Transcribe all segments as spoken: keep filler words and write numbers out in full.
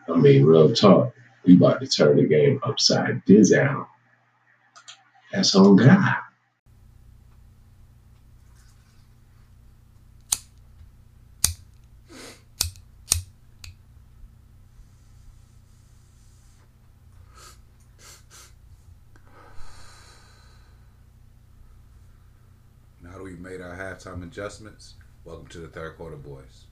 I mean, real talk. We about to turn the game upside down. That's on God. Now that we've made our halftime adjustments, welcome to the third quarter, boys.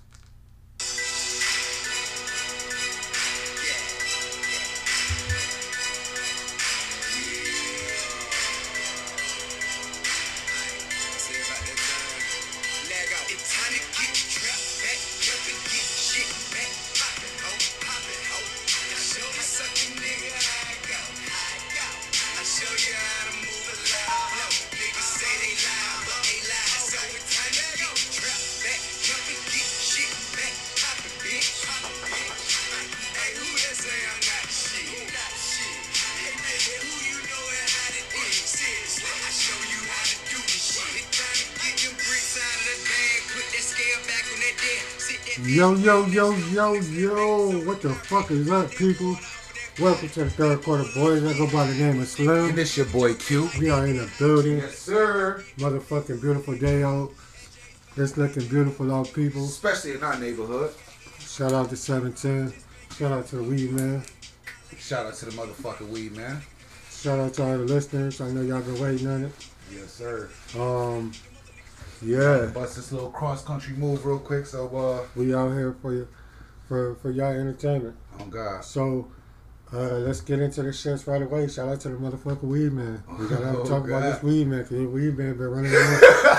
Yo, yo, yo, yo, yo, what the fuck is up, people? Welcome to the third quarter, boys. I go by the name of Slim. And this your boy Q. We are in the building. Yes, sir. Motherfucking beautiful day out. It's looking beautiful out, people. Especially in our neighborhood. Shout out to seven ten. Shout out to the Weed Man. Shout out to the motherfucking Weed Man. Shout out to all the listeners. I know y'all been waiting on it. Yes, sir. Um, yeah. Bust this little cross country move real quick, so uh, we out here for you, for for y'all entertainment. Oh God. So, uh, let's get into the shits right away. Shout out to the motherfucking Weed Man. We gotta have to Oh, talk God. about this Weed Man, cause this Weed Man been running around.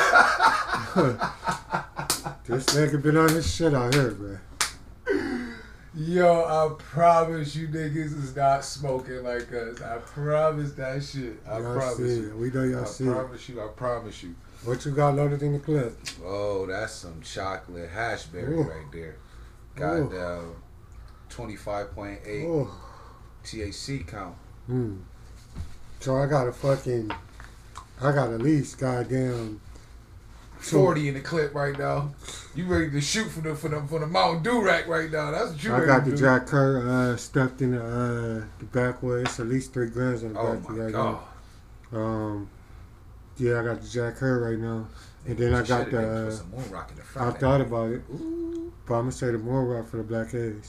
This nigga been on this shit out here, man. Yo, I promise you niggas is not smoking like us. I promise that shit. I Y'all promise see you. it. We know y'all I see it. promise you. I promise you. What you got loaded in the clip? Oh, that's some chocolate hashberry Ooh. right there. Goddamn, twenty-five point eight Oh. T H C count. Hmm. So I got a fucking, I got at least goddamn two- forty in the clip right now. You ready to shoot for the for the for the Mountain Dew rack right now? That's what you I ready got to the do. Jack Kerr uh, stuffed in the uh, the backwood. It's at least three grams in the Oh back. my right God. now. Um, yeah, I got the Jack Kerr right now, and then I Should've got been the. put Uh, some moon rock in the I front. thought about it, but I'm gonna say the more rock for the black A's.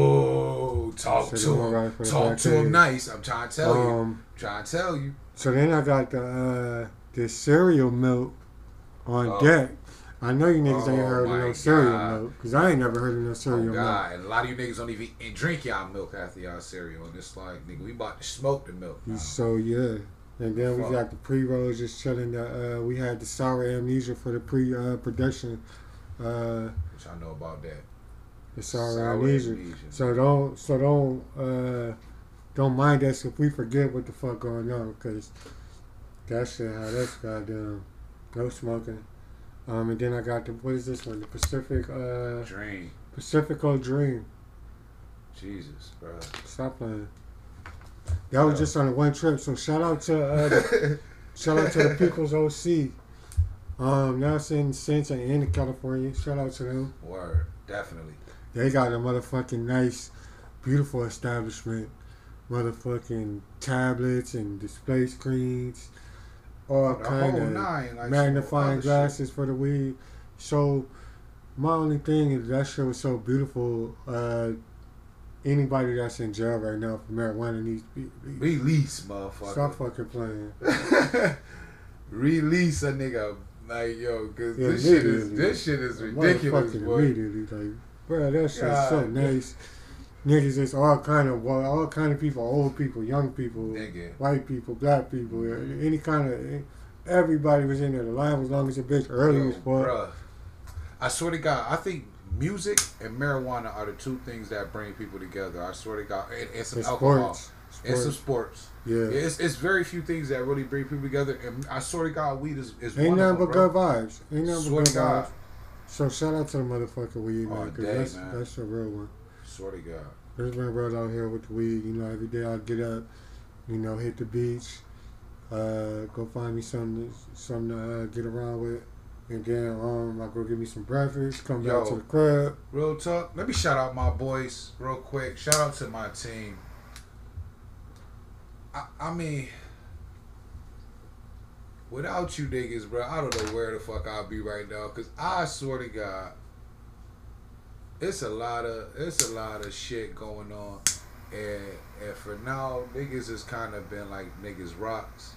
Oh, talk Say to the more him. rock for the Talk black to him A's. nice. I'm trying to tell you. Um, I'm trying to tell you. so then I got the uh, the cereal milk on Oh. deck. I know you niggas ain't Oh, heard of my no cereal God. milk, cause I ain't never heard of no Oh cereal milk. God, and a lot of you niggas don't even and drink y'all milk after y'all cereal, and it's like, nigga, we about to smoke the milk. Now. So yeah, and then we Fuck. got the pre rolls just chilling. The uh, we had the sour amnesia for the pre uh, production. Uh, Which I know about that. the sour, Sour amnesia. amnesia. So don't so don't uh, don't mind us if we forget what the fuck going on, cause that shit how that's goddamn no smoking. Um, and then I got the what is this one? The Pacific uh, Dream. Pacifico Dream. Jesus, bro. Stop playing. That was Yeah. just on a one trip. So shout out to uh, the, shout out to the People's O C. Um, now it's in Santa Ana, California. Shout out to them. Word, definitely. They got a motherfucking nice, beautiful establishment. Motherfucking tablets and display screens. All The kind whole of nine, like some magnifying other glasses for the weed. So my only thing is that shit was so beautiful. Uh, anybody that's in jail right now for marijuana needs to be released. Release, motherfucker. Stop fucking playing. Release a nigga, like yo, cause Yeah, this shit is immediately. this shit is ridiculous, Motherfucking boy. immediately, like, bro, that shit's so God. nice. Niggas, it's all kind of well, all kind of people, old people, young people, Nigga. white people, black people, any kind of. Everybody was in there. The line was long as a bitch, early Yo, as fuck. bruh. I swear to God, I think music and marijuana are the two things that bring people together. I swear to God, and, and some And alcohol, sports, and some sports. sports. Yeah, It's it's very few things that really bring people together, and I swear to God, weed is, is ain't one nothing of but them, good bro. vibes. Ain't nothing Swear but to good God. vibes. So shout out to the motherfucking weed, All man, 'cause day, that's man. that's a real one. Swear to God. There's been bros out here with the weed. You know, every day I get up, you know, hit the beach, uh, go find me something, to, something to uh, get around with. And then um, I go get me some breakfast, come back Yo. to the crib. Real talk. Let me shout out my boys real quick. Shout out to my team. I, I mean, without you niggas, bro, I don't know where the fuck I'll be right now. Cause I swear to God, it's a lot of it's a lot of shit going on, and and for now, niggas has kind of been like niggas rocks.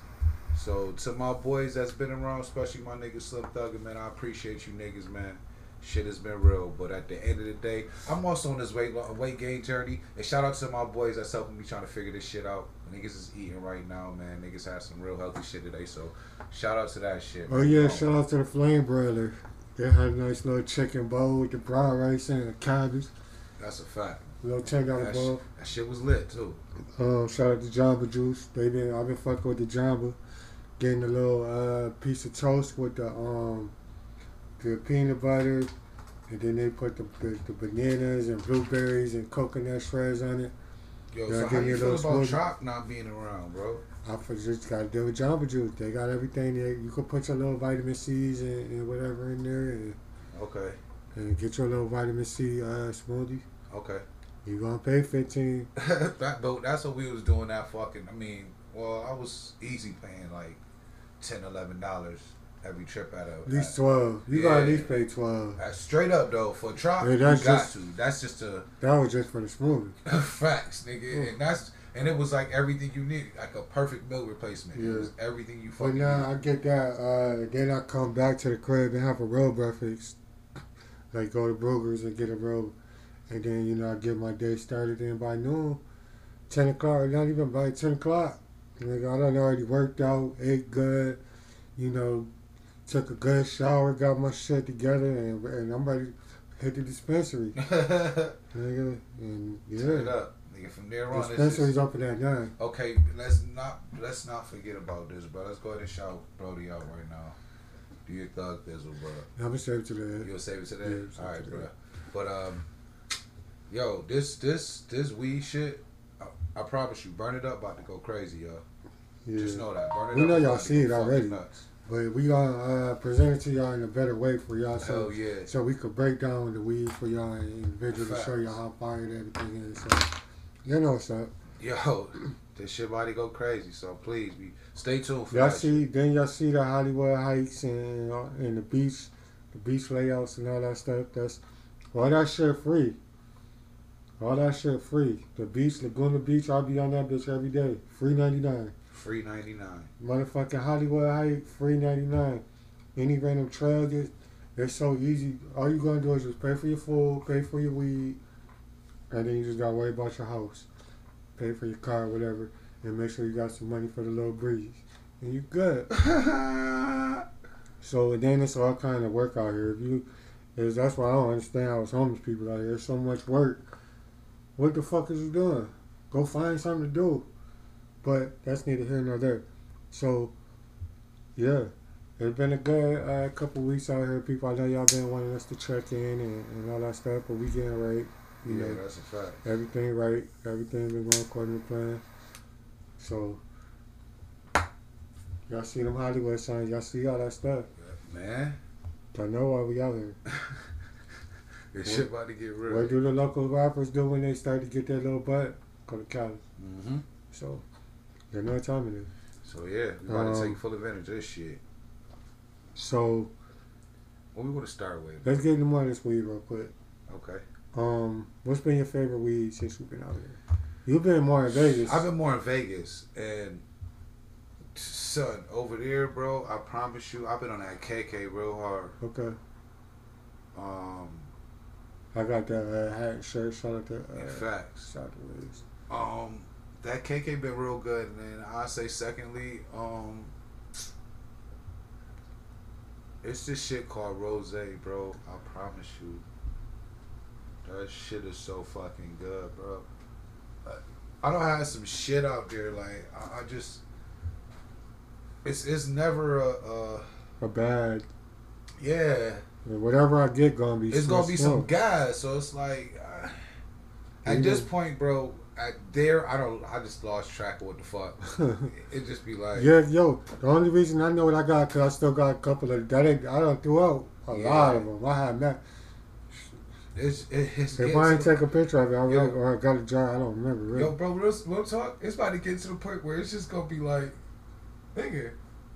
So to my boys that's been around, especially my niggas Slim Thugger, man, I appreciate you niggas, man. Shit has been real, but at the end of the day, I'm also on this weight weight gain journey. And shout out to my boys that's helping me trying to figure this shit out. Niggas is eating right now, man. Niggas have some real healthy shit today, so shout out to that shit. Oh yeah, shout out to the Flame Broiler. They had a nice little chicken bowl with the brown rice and the cabbage. That's a fact. Little ten dollar That, bowl. sh- that shit was lit too. Um, shout out to Jamba Juice. They been I've been fucking with the Jamba, getting a little uh, piece of toast with the um the peanut butter, and then they put the, the, the bananas and blueberries and coconut shreds on it. Yo, Yeah, so give how me you a feel little about smoothie. Trop not being around, bro? I for- just got to deal with Jamba Juice. They got everything there. You can put your little vitamin C's and, and whatever in there, and, Okay, and get your little vitamin C uh, smoothie. okay. You gonna pay fifteen? that though, that's what we was doing. That fucking. I mean, well, I was easy paying like ten, eleven dollars every trip at a. At least at- twelve. You gotta at Yeah. least pay twelve. Uh, straight up though, for Trop, Yeah, you that's got just- to. That's just a That was just for the smoothie. facts, nigga, and that's and it was like everything you need, like a perfect meal replacement. It Yeah. was everything you But fucking now I need. get that. Uh, then I come back to the crib and have a real breakfast. Like go to Brugger's and get a real, and then you know I get my day started. Then by noon, ten o'clock, not even by ten o'clock, like I done already worked out, ate good, you know, took a good shower, got my shit together, and and I'm ready to hit the dispensary, nigga. And Turn it yeah, up, nigga. From there on, it's dispensary's just, open at nine. okay. Let's not let's not forget about this, bro. Let's go ahead and shout Brody out right now. Do your thug thizzle, bro. I'm gonna save it to the You'll save it today. Yeah, save All it right, today. bro. But um, yo, this this this weed shit, I, I promise you, burn it up, about to go crazy, yo. yeah. Just know that. Burn it We up. know y'all about to see go it fucking already. Nuts. But we gonna uh, present it to y'all in a better way for y'all, so Hell yeah. so we could break down the weed for y'all individually to show Facts. y'all how fire everything is. So you know what's up. Yo, this shit about to go crazy. So please, be stay tuned for Y'all that. see, then y'all see the Hollywood Heights and uh, and the beach, the beach layouts and all that stuff. That's all that shit free. All that shit free. The beach, Laguna Beach, I'll be on that bitch every day. Free ninety nine. Free ninety-nine. Motherfucking Hollywood Heights, free ninety nine. Any random trail gets, it's so easy. All you gonna do is just pay for your food, pay for your weed, and then you just gotta worry about your house. Pay for your car, whatever, and make sure you got some money for the little breeze. And you good. So and then it's all kind of work out here. If you is that's why I don't understand how it's homeless people out here. There's so much work. What the fuck is you doing? Go find something to do. But that's neither here nor there. So, yeah. It's been a good uh, couple weeks out here. People, I know y'all been wanting us to check in and, and all that stuff, but we getting right. You Yeah, know, that's a fact. everything right. Everything been going according to plan. So, y'all see them Hollywood signs. Y'all see all that stuff. Man, Y'all know why we out here. this shit about to get real. What do the local rappers do when they start to get their little butt? Go to Cali. Mm-hmm. So, you know what time it is. So yeah, we about to Um, take full advantage of this shit. So, What we want to start with? let's get into more of this weed real quick. Okay. Um, what's been your favorite weed since you've been out here? You've been more in Vegas. I've been more in Vegas, and son, over there, bro, I promise you, I've been on that K K real hard. Okay. Um, I got that uh, hat and shirt. Shout out to uh, in facts. Sideways. Um, that K K been real good, and then I say secondly, um, it's this shit called Rose, bro. I promise you, that shit is so fucking good, bro. I don't have some shit out there like I, I just. It's it's never a, a A bad. yeah. Whatever I get, gonna be. It's gonna be small. some gas, so it's like uh, at You this know- point, bro. I, there, I don't. I just lost track of what the fuck. It just be like, Yeah, yo. The only reason I know what I got because I still got a couple of that. Ain't, I don't threw out a Yeah. lot of them. I have not. it's it, it's. If getting I ain't to the- take a picture of it, I Yo. really, or I got a jar. I don't remember. Really. Yo, bro, real, real talk. It's about to get to the point where it's just gonna be like, nigga.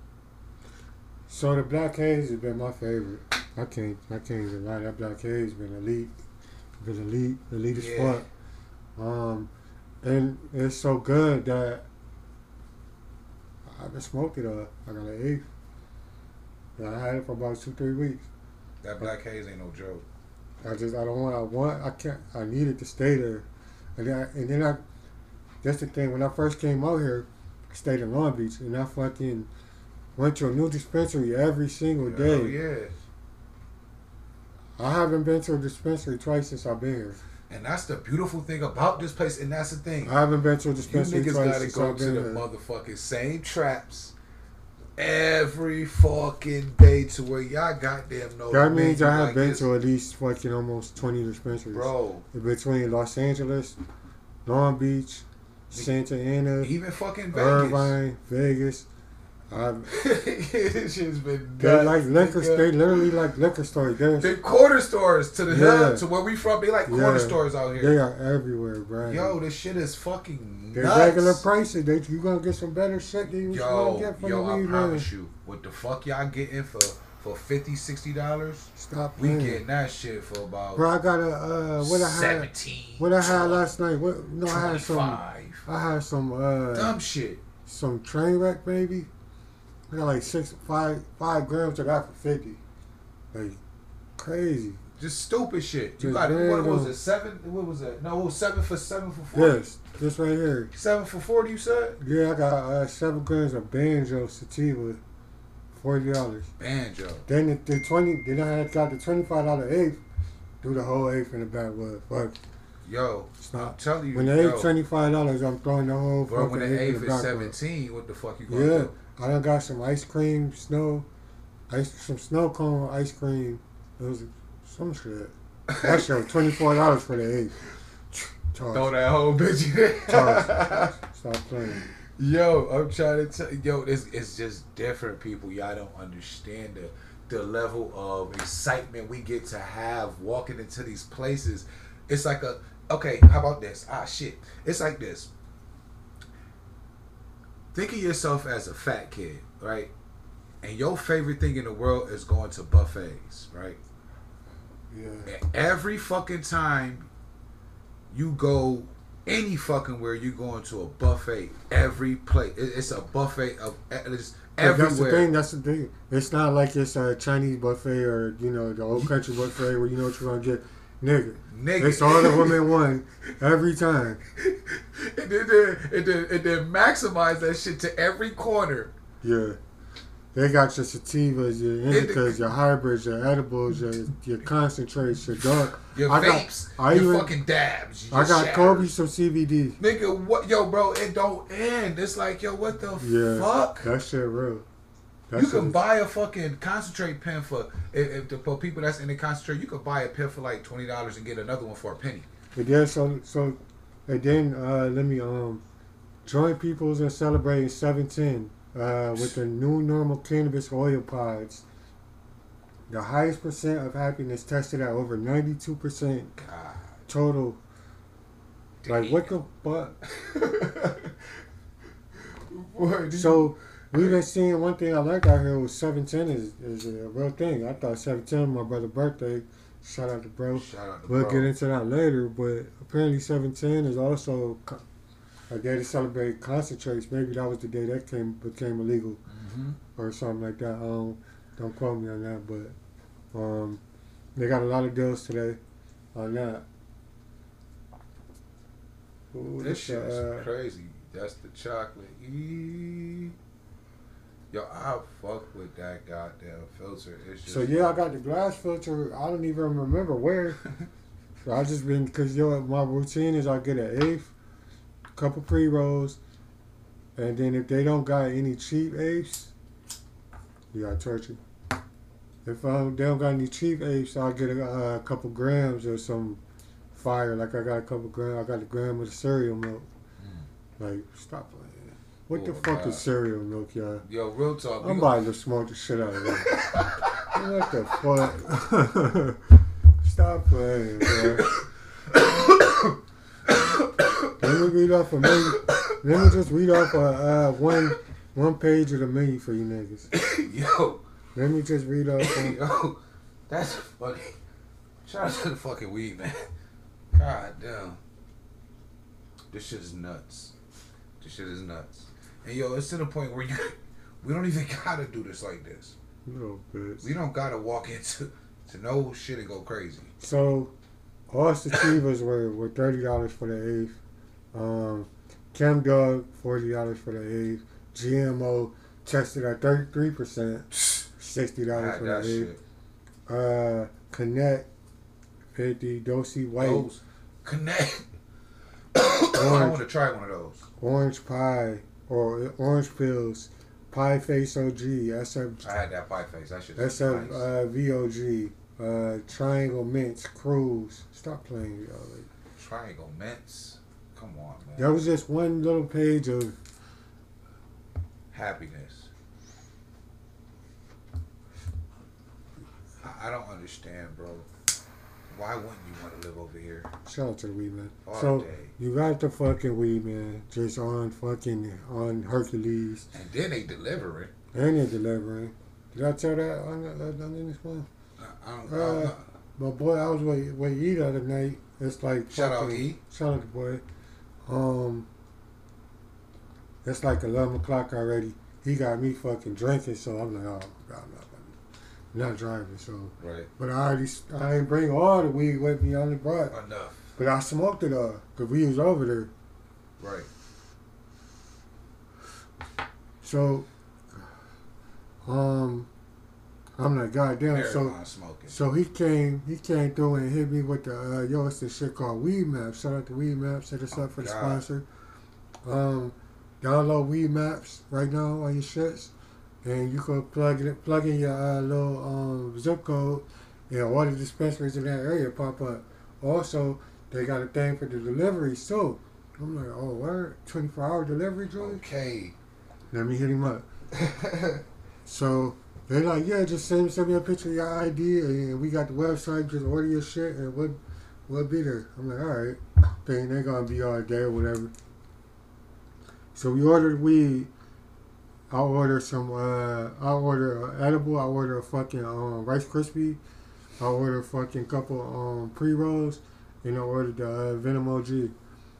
So the Black Haze has been my favorite. I can't. I can't even lie. That Black Haze been elite. Been elite. Elite as Yeah. fuck. Um, and it's so good that I've been smoking it. Uh, I got an eighth. Yeah, I had it for about two, three weeks. That Black Haze ain't no joke. I just I don't want I want I can't I needed to stay there, and then I, and then I that's the thing when I first came out here, I stayed in Long Beach and I fucking went to a new dispensary every single day. Oh yeah. I haven't been to a dispensary twice since I've been here. And that's the beautiful thing about this place, and that's the thing. I haven't been to a You dispensary niggas twice gotta since go I've to been the here. motherfucking same traps every fucking day to where y'all goddamn know. That the means menu I have like been this. to at least fucking almost twenty dispensaries. Bro, Between Los Angeles, Long Beach, Santa Ana, even fucking Vegas. Irvine, Vegas. I've, This shit's been they're nuts, like liquor. nigga. They literally like liquor stores. They're, The quarter stores to the Yeah. hood, to where we from. They like corner Yeah. stores out here. they are everywhere, bro. Yo, this shit is fucking They're nuts. regular prices. They you gonna get some better shit than you gonna Yo, get from yo, the I weed man. promise you, what the fuck y'all getting for for fifty, sixty dollars? Stop We playing. getting that shit for about Bro, I got a uh, what I had. seventeen. What I had last night. What? No, I had some. twenty-five. I had some. Uh, Dumb shit. some train wreck, baby. I got like six, five, five grams of that for fifty. Like crazy. Just stupid shit. You Just got what random. was it? Seven? What was that? No, it was seven for seven for forty. Yes, this right here. Seven for forty. You said Yeah, I got uh, seven grams of banjo sativa, forty dollars. banjo. Then the, the twenty. Then I had got the twenty five dollar eighth. Do the whole eighth in the backwood. But Yo, I'm stop. telling you, When the yo, eighth twenty five dollars, I'm throwing the whole bro, fucking when the eighth in eighth the is backwood. seventeen, what the fuck you gonna Yeah, do? I done got some ice cream, snow, ice some snow cone ice cream. It was some shit. That shit was twenty four dollars for the eighth. Throw Charge. that whole bitch. Charge. Stop playing. Yo, I'm trying to tell yo, it's it's just different, people. Y'all don't understand the the level of excitement we get to have walking into these places. It's like a okay, how about this? Ah shit. It's like this. Think of yourself as a fat kid, right? And your favorite thing in the world is going to buffets, right? Yeah. And every fucking time you go any fucking where, you going to a buffet. Every place, it- it's a buffet of it's But that's the everywhere. thing. That's the thing. It's not like it's a Chinese buffet or you know the old country buffet where you know what you're gonna get, nigga. Nigga, It's all the women one every time. and then, then, and then, and then maximize that shit to every corner. Yeah. They got your sativas, your It- indicas, your hybrids, your edibles, your your concentrates, your dark. Your I got- vapes, I your even- fucking dabs. I your got shatters. Kobe some C B D. Nigga, what? Yo, bro, it don't end. It's like, yo, what the Yeah. fuck? That shit real. That You shit can is- buy a fucking concentrate pen for if, if the, for people that's in the concentrate. You could buy a pen for like twenty dollars and get another one for a penny. But then so so, and then uh, let me um, join peoples in celebrating seven ten uh, with the new normal cannabis oil pods. The highest percent of happiness tested at over ninety two percent God, total. Like what the fuck? Boy, So we've been seeing one thing I like out here was seven ten is, is a real thing. I thought seven ten was my brother's birthday. Shout out to bro. shout out to We'll bro. get into that later, but apparently seven ten is also co- a day to celebrate concentrates. Maybe that was the day that came became illegal Mhm. or something like that. Um, don't quote me on that, but um, they got a lot of deals today on that. Ooh, This shit is uh, crazy. That's the chocolate. E. Yo, I fuck with that goddamn filter. It's just So yeah, I got the glass filter. I don't even remember where. So I just been cause yo, my routine is I get an eighth, couple pre rolls, and then if they don't got any cheap eighths, you got torture. If um, they don't got any cheap eighths, I'll get a, a couple grams or some fire. Like I got a couple gram, I got a gram of the cereal milk. Mm. Like stop playing. What Oh, the fuck God. is cereal milk, y'all? Yo, real talk. we I'm gon- about to smoke the shit out of it. What the fuck? Stop playing, bro. Let me read off a menu. Let me just read off a uh, one one page of the menu for you niggas. Yo, Let me just read off. One. yo, that's funny. Shout out to the fucking weed, man. God damn. This shit is nuts. This shit is nuts. And yo, it's to the point where you, we don't even gotta do this like this. Little bit. We don't gotta walk into to no shit and go crazy. So, all sativas were, were thirty dollars for the eighth. Um, Chem Dog, forty dollars for the eighth. G M O tested at thirty-three percent, sixty dollars God, for that the eighth. Uh, Connect, fifty. Dosey White. Those connect. I Orange. want to try one of those. Orange Pie, or Orange Pills. Pie Face O G. S F, I had that pie face. That shit S is F nice. uh, V O G. Uh, Triangle Mints. Cruise. Stop playing, y'all. Like, Triangle mints. Come on, man. that was just one little page of Happiness. I, I don't understand, bro. Why wouldn't you want to live over here shout out to the weed man. all So day? you got the fucking weed man just on fucking on Hercules And then they deliver it. and they're delivering. Did I tell that on, on, on this one? I, I don't, I Uh, don't know. My boy, I was with with E the other night. It's like Shout out fucking- E. Shout out to boy. Um, it's like eleven o'clock already. He got me fucking drinking, so I'm like, oh god, I'm not, I'm not driving. So, Right. but I already, I ain't bring all the weed with me on the brought, Enough. but I smoked it all because we was over there. Right. So, um, I'm like, goddamn. So, Marijuana smoking. so he came, he came through and hit me with the, uh, yo, it's this shit called Weed Maps. Shout out to Weed Maps. Set us Oh, up for the God. sponsor. Um, download Weed Maps right now on your shits, and you can plug it, plug in your uh, little um, zip code, and all the dispensaries in that area pop up. Also, they got a thing for the deliveries too. I'm like, oh, what? twenty-four hour delivery, Julie? Okay. Let me hit him up. So they like, yeah, just send, send me a picture of your I D, and we got the website. Just order your shit, and we'll, we'll be there. I'm like, all right. Thinking they're gonna be all day or whatever. So we ordered weed. I'll order some. Uh, I'll order an edible. I'll order a fucking um, Rice Krispie. I'll order a fucking couple um, pre rolls, and I ordered the uh, Venom O G.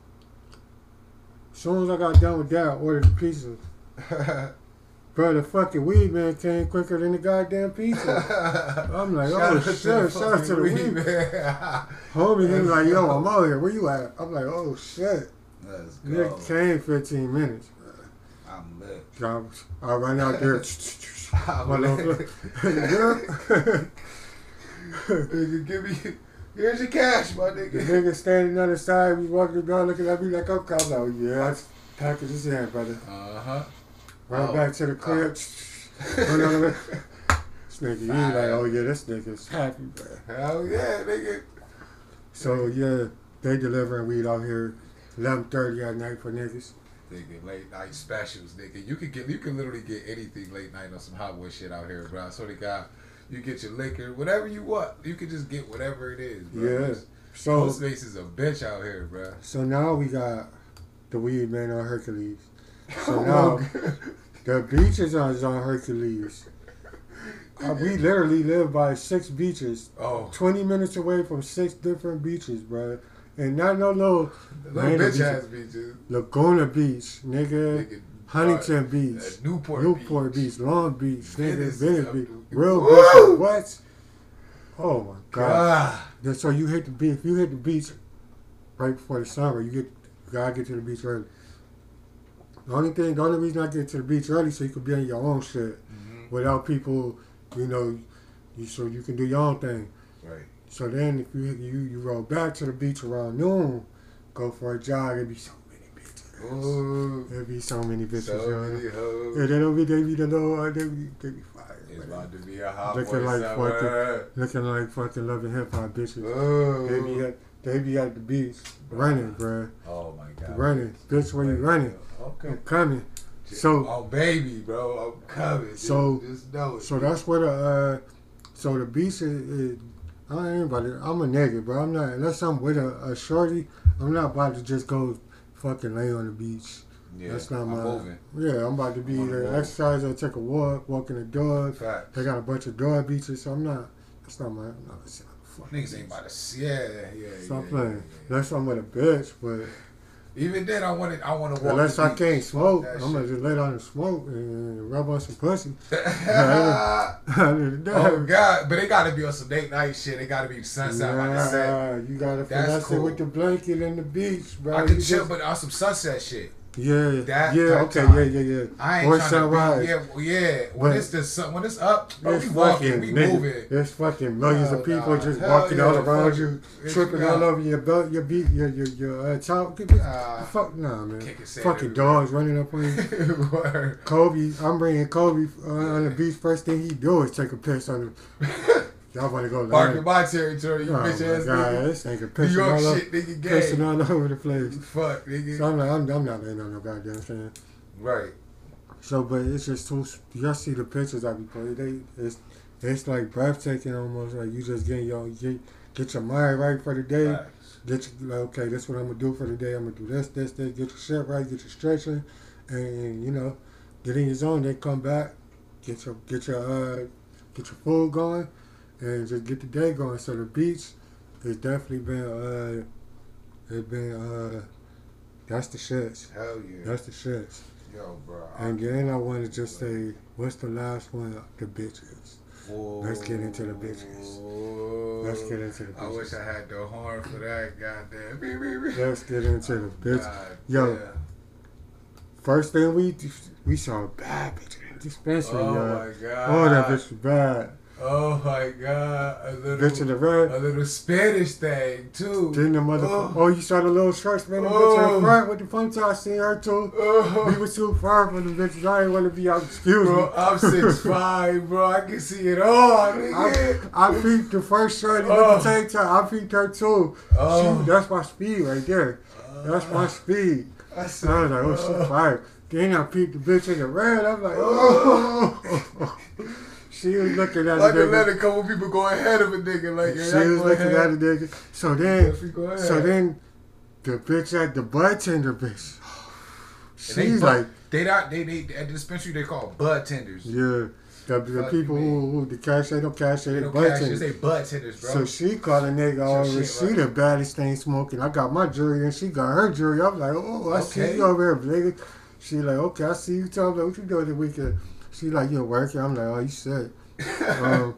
As soon as I got done with that, I ordered the pizza. Bro, the fucking weed man came quicker than the goddamn pizza. I'm like, Shout oh out to shit, the shout out to the fucking weed man. man. Homie, he was like, yo, I'm out here. Where you at? I'm like, oh shit. Let's go. Nigga came fifteen minutes. I'm lit. I, was- I ran out there. I'm My little- lit. Yeah. Nigga, give me. Here's your cash, my The nigga. nigga standing on the side, we walking down looking at me like I'm coming. Oh yeah, that's packages in, brother. Uh huh. Right Oh. back to the crib. Run on the way. This nigga, you like, oh yeah, this nigga's happy, man. Hell yeah, nigga. So yeah, they delivering weed out here, eleven thirty at night for niggas. Nigga, late night specials, nigga. You can get, you can literally get anything late night on some hot boy shit out here, bro. I swear to God, you get your liquor, whatever you want. You can just get whatever it is, bro. Yeah. Most So Postmates is a bitch out here, bro. so now we got the weed man on Hercules. So now the beaches on is on Hercules. Uh, we literally live by six beaches, Oh, twenty minutes away from six different beaches, bro. And not no little little random bitch beaches. ass bitches. Laguna Beach, nigga. Nigga, Huntington uh, Beach, uh, Newport, Newport Beach. Beach, Long Beach, nigga, Venice, Venice uh, Beach, Woo! real beach. What? Oh my god! Ah, Then So you hit the beach. If you hit the beach right before the summer, you get you gotta get to the beach early. The only thing, the only reason I get to the beach early so you can be on your own shit mhm. without people, you know, you so you can do your own thing. Right. So then if you you you roll back to the beach around noon, go for a jog. It'd be so many bitches. Ooh, It'd be so many bitches. so yo. many hoes. Yeah, they don't be they be the little uh, they be they be fire. It's man. about to be a hot Looking boy like summer. Looking like fucking loving hip hop bitches. They be Ooh. at they be at the beach running, bro. Oh my god. Running, bitch, where you running? Okay. I'm coming. So, oh baby, bro, I'm coming. So, just, just know it. so that's what a. Uh, so the beach is. is I ain't about to. I'm a nigga, bro. I'm not unless I'm with a, a shorty. I'm not about to just go fucking lay on the beach. Yeah, That's not I'm my. moving. Yeah, I'm about to be I'm either moving. exercise or take a walk, walking the dog. Facts. They got a bunch of dog beaches, so I'm not. That's not my. I'm not a fuck. Niggas ain't about to see. Yeah, yeah, Stop yeah, playing. yeah, yeah. Unless I'm with a bitch, but Even then, I want to. I want to walk. unless the I beach. can't smoke, That I'm gonna shit. just lay down and smoke and rub on some pussy. oh oh God! But they gotta be on some date night shit. They gotta be sunset like I said. you gotta That's finesse cool. it with the blanket and the beach, bro. I You could chill, just- but on some sunset shit. Yeah, That yeah, type okay, time. yeah, yeah, yeah. I ain't Or trying sunrise. to be, yeah, well, yeah. When But it's the sun, when it's up, bro, There's we walking, fucking we niggas- moving. There's fucking millions Hell of people nah. just Hell walking yeah, all around fuck you, it. tripping Yeah. all over your belt, your beat, your your your uh, top. Nah. Fuck nah, man. Kicking sand Fucking everywhere. dogs running up on you. Word. Kobe, I'm bringing Kobe uh, on the beach. First thing he do is take a piss on him. Y'all want to go Park in land? my territory, you Oh my bitch ass God, nigga. this nigga New pissing York all, over, shit, nigga, pissing gay. all over the place. Fuck, nigga. So I'm like, I'm, I'm not laying on no goddamn thing. Right. So, but it's just too. Y'all see the pictures I be putting. They, it's, it's like breathtaking almost. Like you just getting your get, get your mind right for the day. Facts. Get your, like, okay, this what I'm gonna do for the day. I'm gonna do this, this, this. Get your shit right. Get your stretching, and you know, get in your zone. Then come back, get your get your uh, get your food going, and just get the day going. So the beach, it's definitely been uh, it's been uh, that's the shits. Hell yeah. That's the shits. Yo, bro. I- And then I want to just say, what's the last one? The bitches. Whoa. Let's get into the bitches. Whoa. Let's get into the I wish bitches. I had the horn for that. Goddamn. Beep, beep, beep. Let's get into the bitches. God Yo, damn. first thing we we saw a bad bitch in the dispensary, Oh y'all. my god. Oh, that bitch was bad. Oh my god. A little, Bitch in the red. a little Spanish thing too. Then the mother. Oh. Oh, you saw the little shorts, man. The bitch in Oh. the front with the ponytail. I seen her too. Oh. We was too far from the bitches. I didn't want to be out. Excuse Bro, me. I'm six five, bro. I can see it all, I, nigga. I peeped the first shorty Oh. with the tank top. I peeped her too. Oh. She, that's my speed right there. That's my speed. I So I was like, oh, uh, she fired. Then I peeped the bitch in the red. I'm like, oh. She was looking at Like the to let nigga. a couple people go ahead of a nigga. Like, yeah, She y'all was go looking ahead. at the nigga. So then, Definitely go ahead. so then, the bitch at the bartender bitch. And they She's bu- like, they not they they at the dispensary they call bud tenders. yeah. The, the Fuck people me. who, who the cash they don't cash they They the don't cash, just bartenders. say bud tenders, bro. So she called a nigga Your over. shit, She right. the baddest thing smoking. I got my jury and she got her jury. I'm like, oh, I Okay. see you over here, nigga. She like, okay, I see you. Tell me what you doing the weekend. She like, you working? I'm like, oh, you sick. um,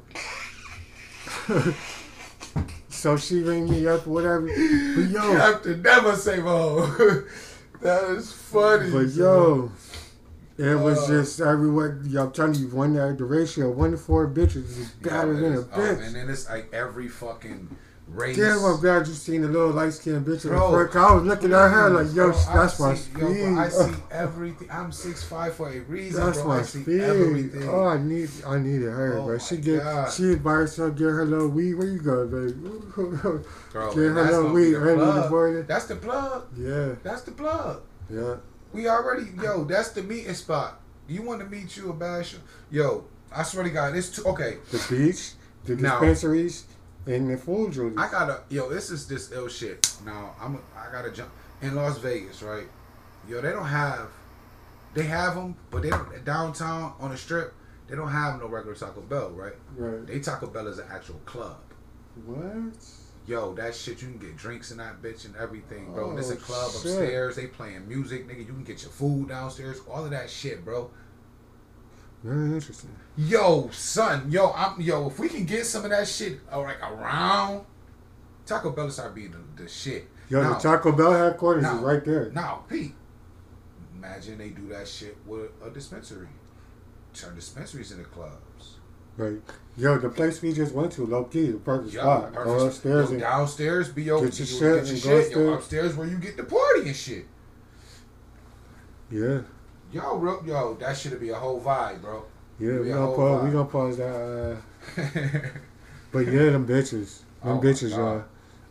so she ring me up or whatever. But you yo, have to never say mo. That is funny. but yo, it was Uh, just everywhere. Yo, I'm telling you, one the ratio one to four bitches is better Yo, than a it's- oh, bitch. and then it's like every fucking race. Damn, I'm glad you seen the little light skinned bitch in the Bro, front. 'Cause I was looking at her like, yo, Bro, I that's my see- speed. Yo, bro, I see everything. I'm six five for a reason, That's bro. my I see speed. everything. Oh, I need, I needed her, Oh bro. my She get, God. she by herself, get her little weed. Where you go, baby? Bro, Get man, her that's little gonna weed be the early in the plug. morning. That's the plug. Yeah, That's the plug. yeah. We already, yo, that's the meeting spot. You want to meet you a bash? Yo, I swear to God, it's too, okay. The beach, the Now- dispensaries, and the food jewelry. I gotta, yo, this is this ill shit. Now, I'm, I gotta jump in Las Vegas, right? Yo, they don't have, they have them, but they don't downtown on the strip. They don't have no regular Taco Bell, right? Right. They Taco Bell is an actual club. What? Yo, that shit, you can get drinks in that bitch and everything, bro. There's a Oh, club shit. upstairs. They playing music, nigga. You can get your food downstairs. All of that shit, bro. Very interesting. Yo, son, yo, I'm yo. If we can get some of that shit, uh, like around Taco Bell, start being the, the shit. Yo, now, the Taco Bell headquarters now- is right there. Now, Pete, imagine they do that shit with a dispensary. Turn dispensaries into clubs. Right. Yo, the place we just went to, low key, the perfect Yo, spot. perfect- Go upstairs yo, and downstairs, be yo, Get your you- shit get your and go shit. Yo, upstairs. upstairs where you get the party and shit. yeah, Yo, bro, yo, that should be a whole vibe, bro. yeah. Be We a gonna whole pause. We vibe. gonna pause that. Uh, but yeah, them bitches, them Oh my bitches, God. y'all.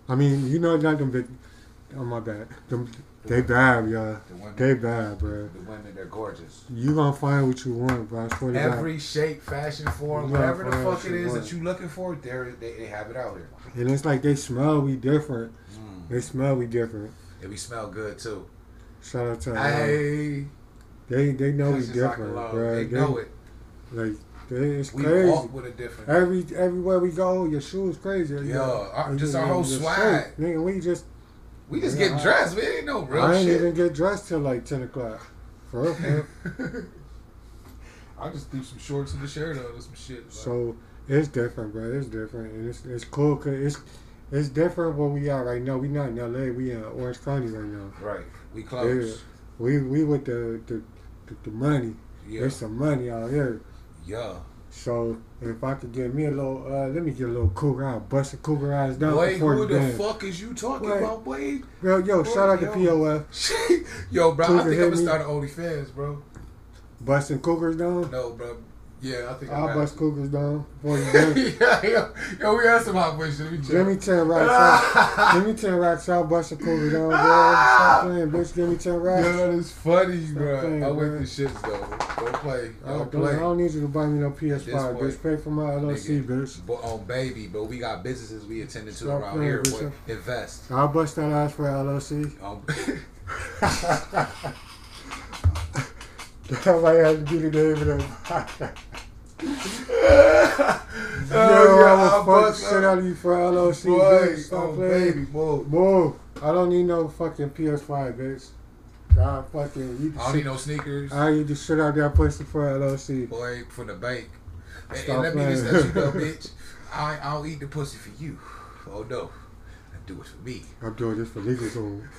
I mean, you know, not them big. Oh my bad. Them, they bad, y'all. The women, They bad, bro. the women, they're gorgeous. You gonna find what you want, bro. I swear to God. Every shape, fashion, form, You whatever the gotta find fuck what it you is want. that you looking for, there they, they have it out here. And it's like they smell we different. Mm. They smell we different. And we smell good too. Shout out to them. Hey, They they know we That's just like different, love. bro. They know it. Like they, it's We crazy. walk with a different. Every everywhere we go, your shoes crazy. You Yo, know, our- and just you our know, whole just swag. straight. Nigga, we just We just Yeah, getting I- dressed. We ain't no real I ain't shit. even get dressed till like ten o'clock. For real, for real. I just threw some shorts in the shirt on or some shit. Like, So it's different, bro. It's different, and it's it's cool cause it's it's different where we are right now. We not in L A. We in Orange County right now. right, we close. We we with the the, the, the money. Yeah, There's some money out here. yeah. So if I could get me a little, uh, let me get a little cougar. I'll bust a cougar eyes down Boy, before who the the game. fuck is you talking What? about, boy? Yo, yo, Boy, shout out to yo. P O F. Yo, bro, Cougar I think hit I'm gonna me. start an OnlyFans, bro. Busting cougars down. No, bro. Yeah, I think I'll I'm bust cougars down before the game. yeah, yo, yo, we had some hot boy shit. Let me check. Give me ten racks out. Give me ten racks out. Bust a cougar down, bro. Stop playing, bitch. Give me ten racks. Yo, that's funny, Stop bro. playing, I'm with bro. the shits though. Don't play. I Don't don't, I play. don't need you to buy me no P S At five, this bitch. Pay for my L L C, Nigga, bitch. But on baby, but we got businesses we attended to Stop around playing, here. bitch. Boy, invest. I'll bust that ass for L L C. Um, That might have to be the name of the podcast. oh, Yo, I'ma I'll fuck bust the shit out of you for L L C, boy, bitch. Stop on playing. baby, boy. Move. I don't need no fucking P S five, bitch. I fucking eat the I don't shit. need no sneakers. I eat the shit out that pussy for L L C. Boy, from the bank. And, Stop and let me just playing. let you know, bitch. I, I don't eat the pussy for you. Oh no. I do it for me. I'm doing this for legal zone.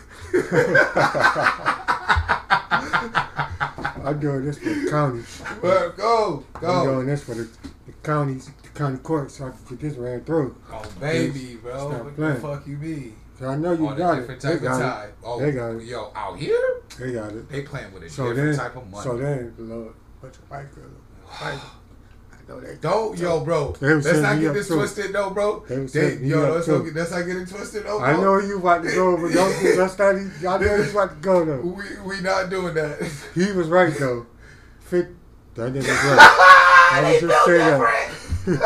I'm doing this for the counties. Well, go, I'm go. doing this for the, the counties, the county court, so I can get this ran through. Oh baby, bro. Stop What playing. the fuck you mean? So I know you On got a it. different They type of got time. Oh, They got it. yo, out here? it. They got it. They playing with a So different then, type of money. so then, Lord, bunch of white girls. White girls. I know they Don't, yo, bro. They was Let's setting not me get up, this too. twisted, though, bro. They was They, setting me yo, up, let's, too. not get, let's not get it twisted, though, bro. I know you about to go, but don't. That's not. I know you about to go though. We we not doing that. He was right though. Fit. That nigga's right. I was just saying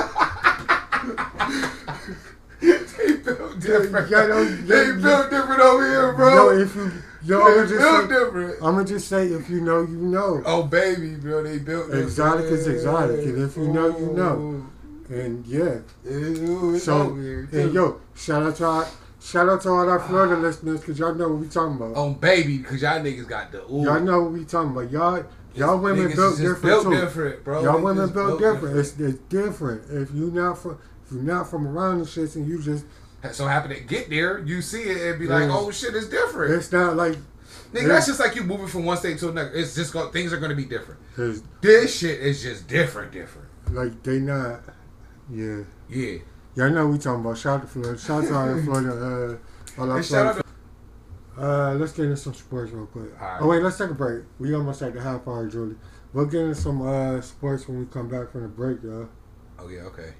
that. They built different. Yeah, don't- they yeah, built different over here, bro. Yo, if you, yo, I'm they gonna just built say, different. I'm gonna just say, if you know, you know. Oh, baby, bro, they built different. Exotic is exotic, and if you know, you know. And yeah, Ooh, it's so over here, too. and yo, shout out to our, shout out to all our Florida listeners, cause y'all know what we talking about. On baby, because y'all niggas got the ooh. Y'all know what we talking about. Y'all, y'all women Niggas built is just different built too. different, bro. Y'all They women just built different. It's, it's different. If you not from, if you not from around the shits, and you just, So happen to get there, you see it and be like, Yeah. oh shit, it's different. it's not like, Nigga, yeah. that's just like you moving from one state to another. It's just go, things are gonna be different. it's This shit is just different, different. like they not, yeah. Yeah. Y'all know what we talking about. Shout out to Florida. Shout out to our Florida. Uh, all our And shout Florida. Uh, let's get into some sports real quick. All right. Oh wait, let's take a break. We almost at the half hour, Julie. We'll get into some uh, sports when we come back from the break, y'all. Oh yeah, okay.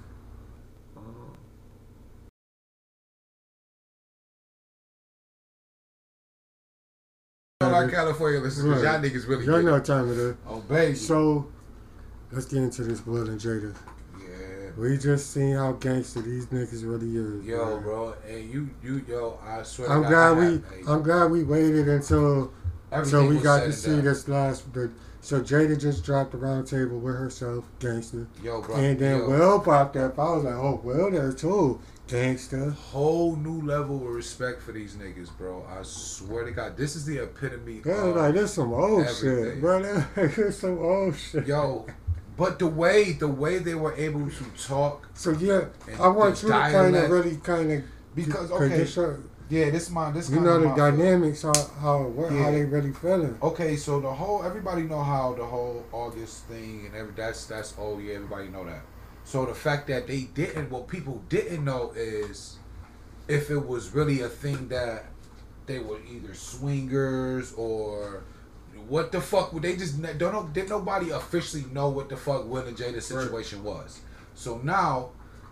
All our California listeners, Right. y'all niggas really Y'all get know it. what time it is. Oh baby. So, let's get into this Will and Jada. Yeah. We just seen how gangster these niggas really is. Yo, man. bro, and you, you, yo, I swear. to I'm God, glad I we, have- hey, I'm glad we waited until, everything so we was got said to and see done. this last. The, so Jada just dropped the round table with herself, gangster. Yo, bro. And then yo, Will popped up. I was like, oh, Will there too. Gangster. whole new level of respect for these niggas, bro. I swear to God, this is the epitome Yeah, of like, this some old everything. shit, bro. This some old shit. yo. But the way, the way they were able to talk, So, yeah, And I want the you to kind dialect- of really kind of. because okay, This show, yeah, this my this you kinda know the my- dynamics, how, how, it work, how Yeah. they really feeling. Okay, so the whole everybody know how the whole August thing and every that's that's oh yeah, everybody know that. So the fact that they didn't, what people didn't know is if it was really a thing that they were either swingers or what the fuck would they just don't know, did nobody officially know what the fuck Will and Jada's situation was. So now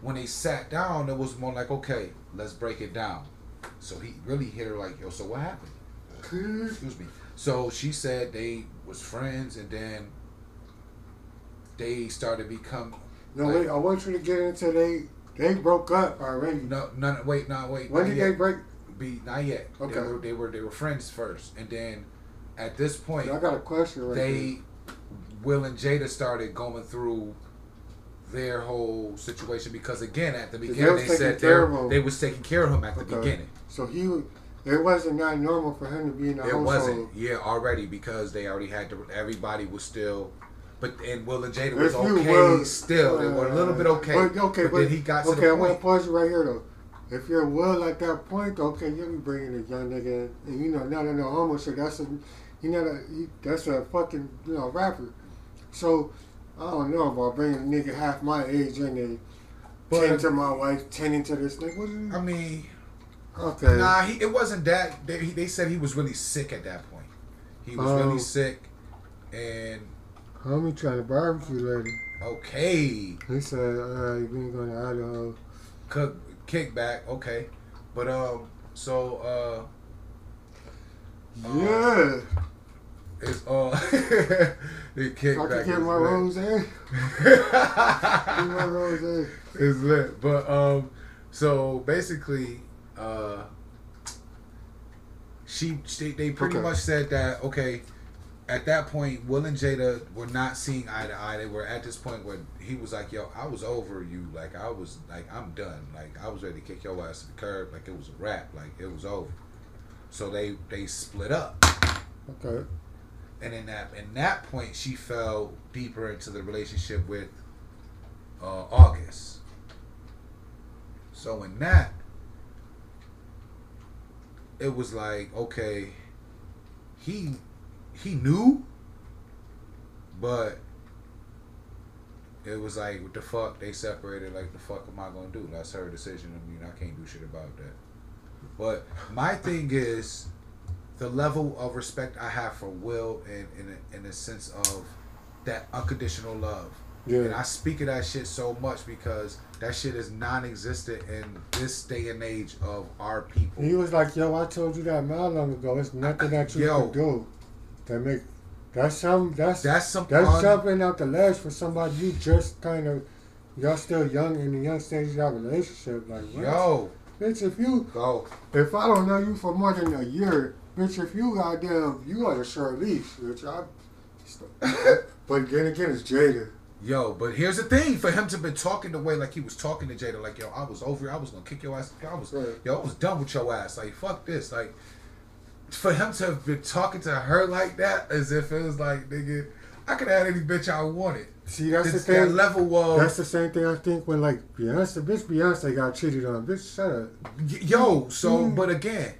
when they sat down, it was more like, okay, let's break it down. So he really hit her like, yo, so what happened? Excuse me. So she said they was friends, and then they started become. No, like, wait. I want you to get into they. They broke up already. No, no, wait, no, wait. When did yet. they break? Be not yet. Okay. They were, they were they were friends first, and then at this point, I got a question. Right they, there. Will and Jada started going through their whole situation because again at the beginning they, they said they they was taking care of him at the okay. beginning. So he, it wasn't not normal for him to be in the it household. It wasn't. Yeah, already because they already had to. Everybody was still. But and Will and Jada was okay will, still. Uh, they were a little bit okay. But, okay, but, but then he got okay, to the I point. want to pause you right here though. If you're Will at that point, okay, you'll be bringing a young nigga in, and you know, no, no, no, almost said that's a, you know, he, that's a fucking, you know, rapper. So I don't know about bringing a nigga half my age in there, tending to my wife, tending to this nigga. What is it? I mean, okay, nah, he, it wasn't that. They, they said he was really sick at that point. He was um, really sick, and. Homie trying to barbecue later. Okay. He said, uh, we ain't going to Idaho. Cook, kickback, okay. But, um, so, uh... Yeah. Um, it's, uh... the kickback I can get my rose in. Get my rose in. It's lit. But, um, so, basically, uh... She, she they pretty okay. much said that, okay... At that point, Will and Jada were not seeing eye to eye. They were at this point where he was like, yo, I was over you. Like, I was, like, I'm done. Like, I was ready to kick your ass to the curb. Like, it was a wrap. Like, it was over. So they, they split up. Okay. And in that, in that point, she fell deeper into the relationship with uh, August. So in that, it was like, okay, he... He knew, but it was like, what the fuck? They separated. Like, the fuck am I gonna do? That's her decision. I mean, I can't do shit about that. But my thing is the level of respect I have for Will, in in a, in a sense of that unconditional love. Yeah. And I speak of that shit so much because that shit is non-existent in this day and age of our people. He was like, yo, I told you that mile long ago. It's nothing that you yo, can do. That make that's some that's that's some that's un- jumping out the ledge for somebody you just kind of y'all still young in the young stage of that relationship. Like, what? Yo, bitch, if you go if I don't know you for more than a year, bitch, if you goddamn you got a short leash, bitch. I, but then again, it's Jada. Yo, but here's the thing: for him to be talking the way like he was talking to Jada, like, yo, I was over, I was gonna kick your ass. I was, right. yo, I was done with your ass. Like, fuck this, like. For him to have been talking to her like that, as if it was like, nigga, I could have had any bitch I wanted. See, that's it's the thing. That level of that's the same thing I think when like Beyonce, bitch, Beyonce got cheated on. Bitch, shut up. Yo, so mm. but again,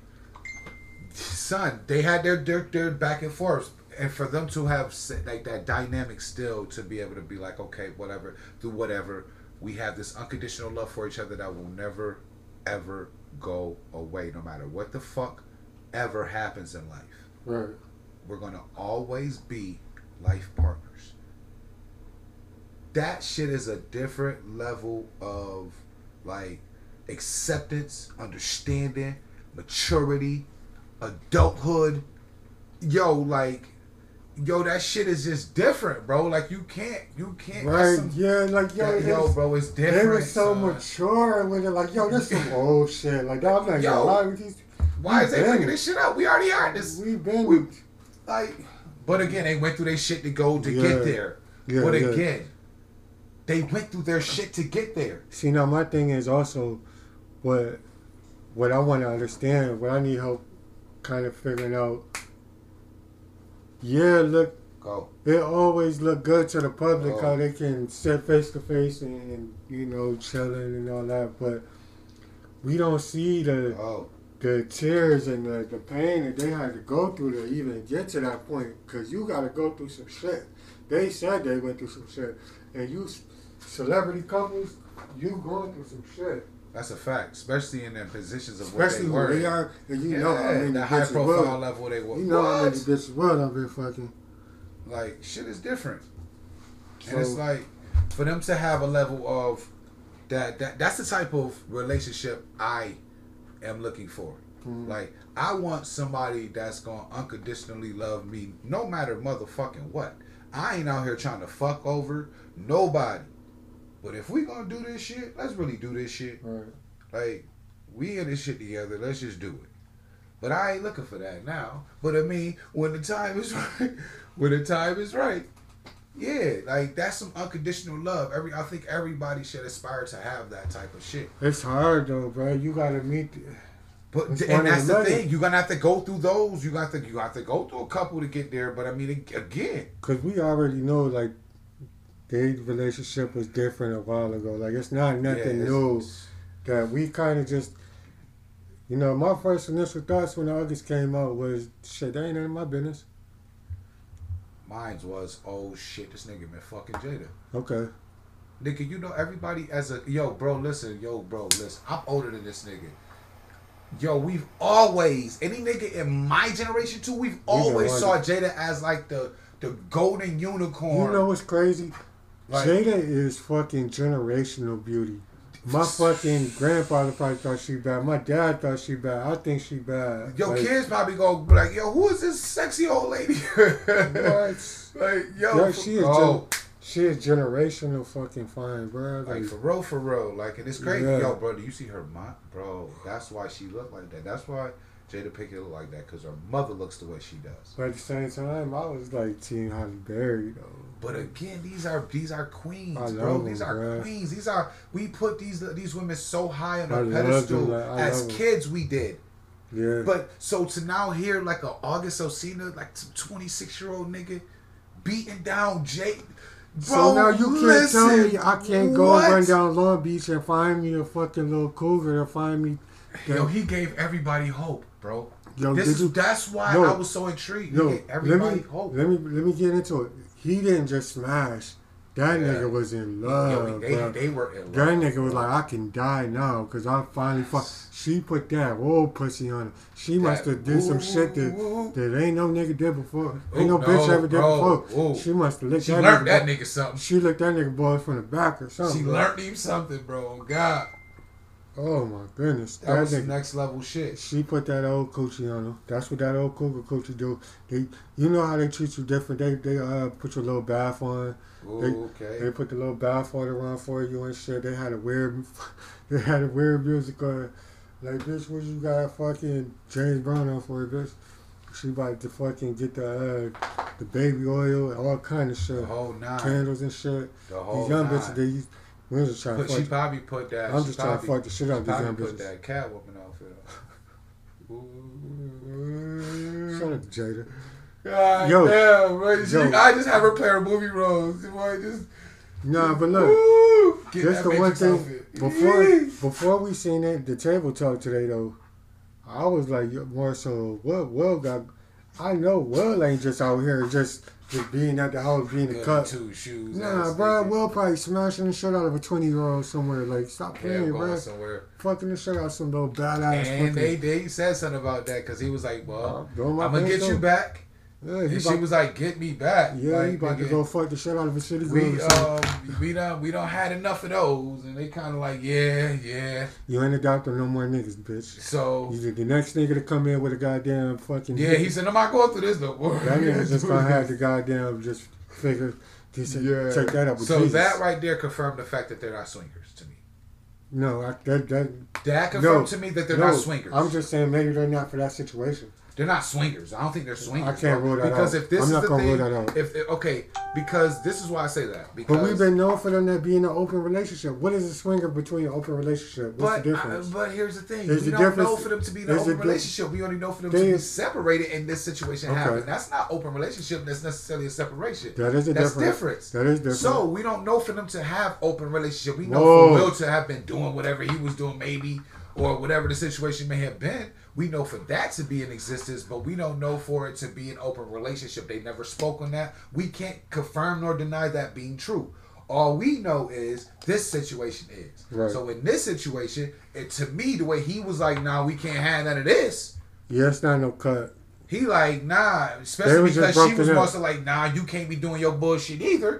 son, they had their, their their back and forth, and for them to have like that dynamic still to be able to be like, okay, whatever, do whatever. We have this unconditional love for each other that will never, ever go away, no matter what the fuck ever happens in life. Right. We're gonna always be life partners. That shit is a different level of like acceptance, understanding, maturity, adulthood. Yo, like, yo, that shit is just different, bro. Like, you can't, you can't. Right? Some, yeah, like yo, that, yo, bro, it's different. They were so son. mature with it. Like, yo, this some old shit. Like, I'm not gonna lie with these. Why is they figuring this shit out? We already heard this. We've been we, like, but again, they went through their shit to go to yeah. get there. Yeah, but yeah. again, they went through their shit to get there. See, now my thing is also what what I want to understand, what I need help kind of figuring out. Yeah, look, go. It always look good to the public go. How they can sit face to face and, and you know chilling and all that, but we don't see the. Go. The tears and the, the pain that they had to go through to even get to that point. Because you got to go through some shit. They said they went through some shit. And you, celebrity couples, you going through some shit. That's a fact. Especially in their positions of Especially what they were. Especially where they are. And you yeah, know how many the high profile level they were. You know what? how many bitches what I've been fucking. Like, shit is different. So, and it's like, for them to have a level of that that that's the type of relationship I am looking for. Mm. Like, I want somebody that's gonna unconditionally love me, no matter motherfucking what. I ain't out here trying to fuck over nobody. But if we gonna do this shit, let's really do this shit. Right. Like, we in this shit together. Let's just do it. But I ain't looking for that now. But I mean, when the time is right, when the time is right, yeah, like that's some unconditional love. Every I think everybody should aspire to have that type of shit. It's hard though, bro. You gotta meet. The, but and that's the thing. You're gonna have to go through those. You got to you have to go through a couple to get there. But I mean, again, because we already know like their relationship was different a while ago. Like it's not nothing yeah, it's, new. It's, that we kind of just. You know, my first initial thoughts when August came out was, shit, that ain't none of my business. Mine was, oh shit, this nigga been fucking Jada. Okay. Nigga, you know everybody as a, yo, bro, listen, yo, bro, listen. I'm older than this nigga. Yo, we've always, any nigga in my generation too, we've always saw Jada as like the, the golden unicorn. You know what's crazy? Like, Jada is fucking generational beauty. My fucking grandfather probably thought she bad. My dad thought she bad. I think she bad. Yo, like, kids probably go be like, yo, who is this sexy old lady? What? Like, yo, yo she is gen- she is generational fucking fine, bro. Like, like for real, for real. Like, and it's crazy. Yeah. Yo, bro, do you see her mom? Bro, that's why she look like that. That's why Jada Pinkett look like that, because her mother looks the way she does. But at the same time, I was like Team Halle Berry, though. But again, these are these are queens, I bro. them, these are bro. queens. These are we put these these women so high on I a pedestal like, as kids. We did, yeah. But so to now hear like a August Alsina, like some twenty-six year old nigga beating down Jay. Bro, so now you can't listen, tell me I can't go what? run down Long Beach and find me a fucking little cougar to find me. That, Yo, he gave everybody hope, bro. Yo, this did is, you, that's why yo, I was so intrigued. Yo, he gave everybody let me, hope. Let me let me get into it. He didn't just smash. That yeah. nigga was in love, Yo, they, bro. They were in love. That nigga was like, I can die now because I finally fuck. She put that old pussy on her. She that, must have did ooh, some shit that, ooh. that ain't no nigga did before. Ooh, ain't no, no bitch ever did bro. before. Ooh. She must have licked she that nigga. She learned that nigga something. She licked that nigga boy from the back or something. She bro. learned him something, bro. God. Oh my goodness. That, that was nigga, some next level shit. She put that old coochie on her. That's what that old cougar coochie do. They, you know how they treat you different. They they uh put your little bath on. Ooh, they, okay. They put the little bath water around for you and shit. They had a weird, they had a weird music on. Like, bitch, what you got fucking James Brown on for, bitch? She about to fucking get the uh, the baby oil and all kind of shit. The whole nine. Candles and shit. The whole These young nine. bitches, they use. We're just trying but to she fuck. probably put that. I'm just trying probably, to fuck the shit out of these young bitches. bitches. Put that Catwoman outfit on. Shut up, Jada. God yo, damn, bro. She, yo. I just have her play her movie roles. Boy, just, nah, but look, woo, just the one thing outfit. before before we seen it, the table talk today though, I was like more so. Will Will got. I know Will ain't just out here just. Just being at the house, being a cut. Two shoes. Nah, bro, Will probably smashing the shit out of a twenty year old somewhere. Like, stop playing, yeah, bro. Somewhere. Fucking the shit out of some little badass. And they, they said something about that because he was like, well, uh, I'm going to get so. you back. Yeah, and about, she was like, get me back. Yeah, like, he about nigga, to go fuck the shit out of a city girl. We, um, we, done, we done had enough of those. And they kind of like, yeah, yeah. You ain't adopting no more niggas, bitch. So. You the next nigga to come in with a goddamn fucking. Yeah, he said, I'm not going through this no more. That nigga just going to have the goddamn just figure. Just yeah. Take that up with So Jesus. that right there confirmed the fact that they're not swingers to me. No, I, that, that. That confirmed no, to me that they're no, not swingers. I'm just saying maybe they're not for that situation. They're not swingers. I don't think they're swingers. I can't rule that because out. if this I'm is not the gonna thing, rule that out. If okay, because this is why I say that. Because but we've been known for them that being an open relationship. What is a swinger between an open relationship? What's but, the difference? I, but here's the thing: There's we the don't know for them to be in an open relationship. We only know for them they, to be separated in this situation okay. happening. That's not open relationship. That's necessarily a separation. That is a that's difference. difference. That is different. So we don't know for them to have open relationship. We know Whoa. for Will to have been doing whatever he was doing, maybe, or whatever the situation may have been. We know for that to be in existence, but we don't know for it to be an open relationship. They never spoke on that. We can't confirm nor deny that being true. All we know is this situation is. Right. So in this situation, it, to me, the way he was like, nah, we can't have none of this. Yeah, it's not no cut. He like, nah, especially because she was also like, nah, you can't be doing your bullshit either.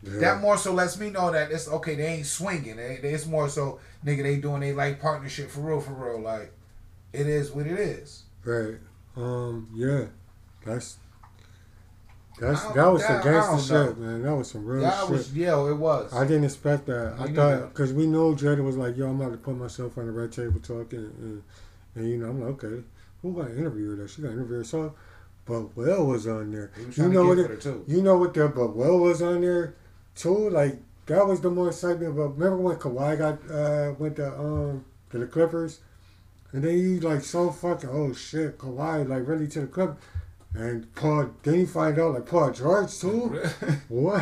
Yeah. That more so lets me know that it's okay. They ain't swinging. They, they, it's more so nigga. They doing they like partnership for real, for real. Like it is what it is. Right. Um. Yeah. That's. That's I that was don't- some that- I gangster don't shit, man. That was some real That shit. was yeah, it was. I didn't expect that. I Me thought neither. because we know Jada was like, "Yo, I'm about to put myself on the red table talking," and, and you know, I'm like, "Okay, who got to interview her? Though? She got to interview herself." But Will was on there. He was You trying know to what? get It, with her too. you know what? The but Will was on there too. Like that was the more excitement. But remember when Kawhi got uh, went to um to the Clippers, and then he like so fucking oh shit, Kawhi like really to the Clippers. And Paul, then you find out like Paul George too. What?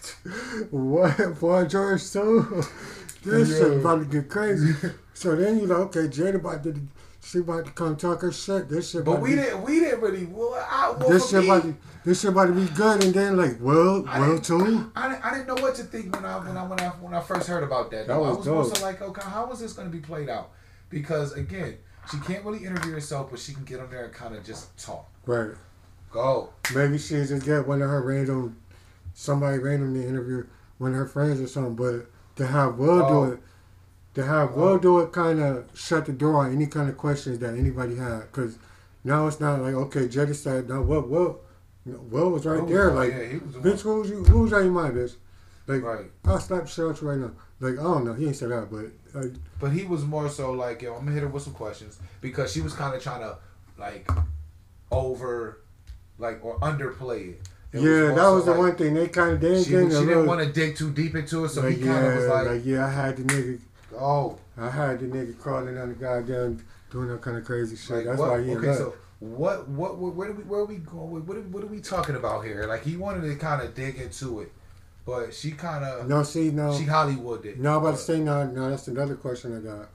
What? Paul George too? This Yo. shit about to get crazy. So then you like, okay, Jada about to, she about to come talk her shit. This shit. But about we to be, didn't. We didn't really. Well, I, well, This for shit me, about to, this shit about to be good. And then like, well, I well didn't- too. I, didn't- I didn't know what to think when I when I when I when I first heard about that. That though. was I was dope. also like, okay, how is this going to be played out? Because again, she can't really interview herself, but she can get on there and kind of just talk. Right. Go. Maybe she just get one of her random, somebody randomly interview one of her friends or something. But to have Will Oh. do it, to have Will Oh. do it, kind of shut the door on any kind of questions that anybody had. Because now it's not like okay, Jada said no. Will Will, Will was right Will was- there. oh, Like, yeah, he was the bitch, one. who was you? Who was on your mind, bitch? Like, Right. I'll slap the shit out you right now. Like, I don't know. He ain't said that, but like, But he was more so like, yo, I'm gonna hit her with some questions because she was kind of trying to like over, like or underplay it. It yeah, more that so was the like, one thing they kind of did. She, she didn't want to dig too deep into it, so like, he kind of yeah, was like, like, yeah, I had the nigga. oh, I had the nigga crawling on the goddamn doing that kind of crazy shit. like, That's what, why he okay, left. so what, what, what, where do we, where are we going? What are, what are we talking about here? Like he wanted to kind of dig into it, but she kind of, No, see, no. she Hollywooded it. No, I'm about to But- say no. No, that's another question I got.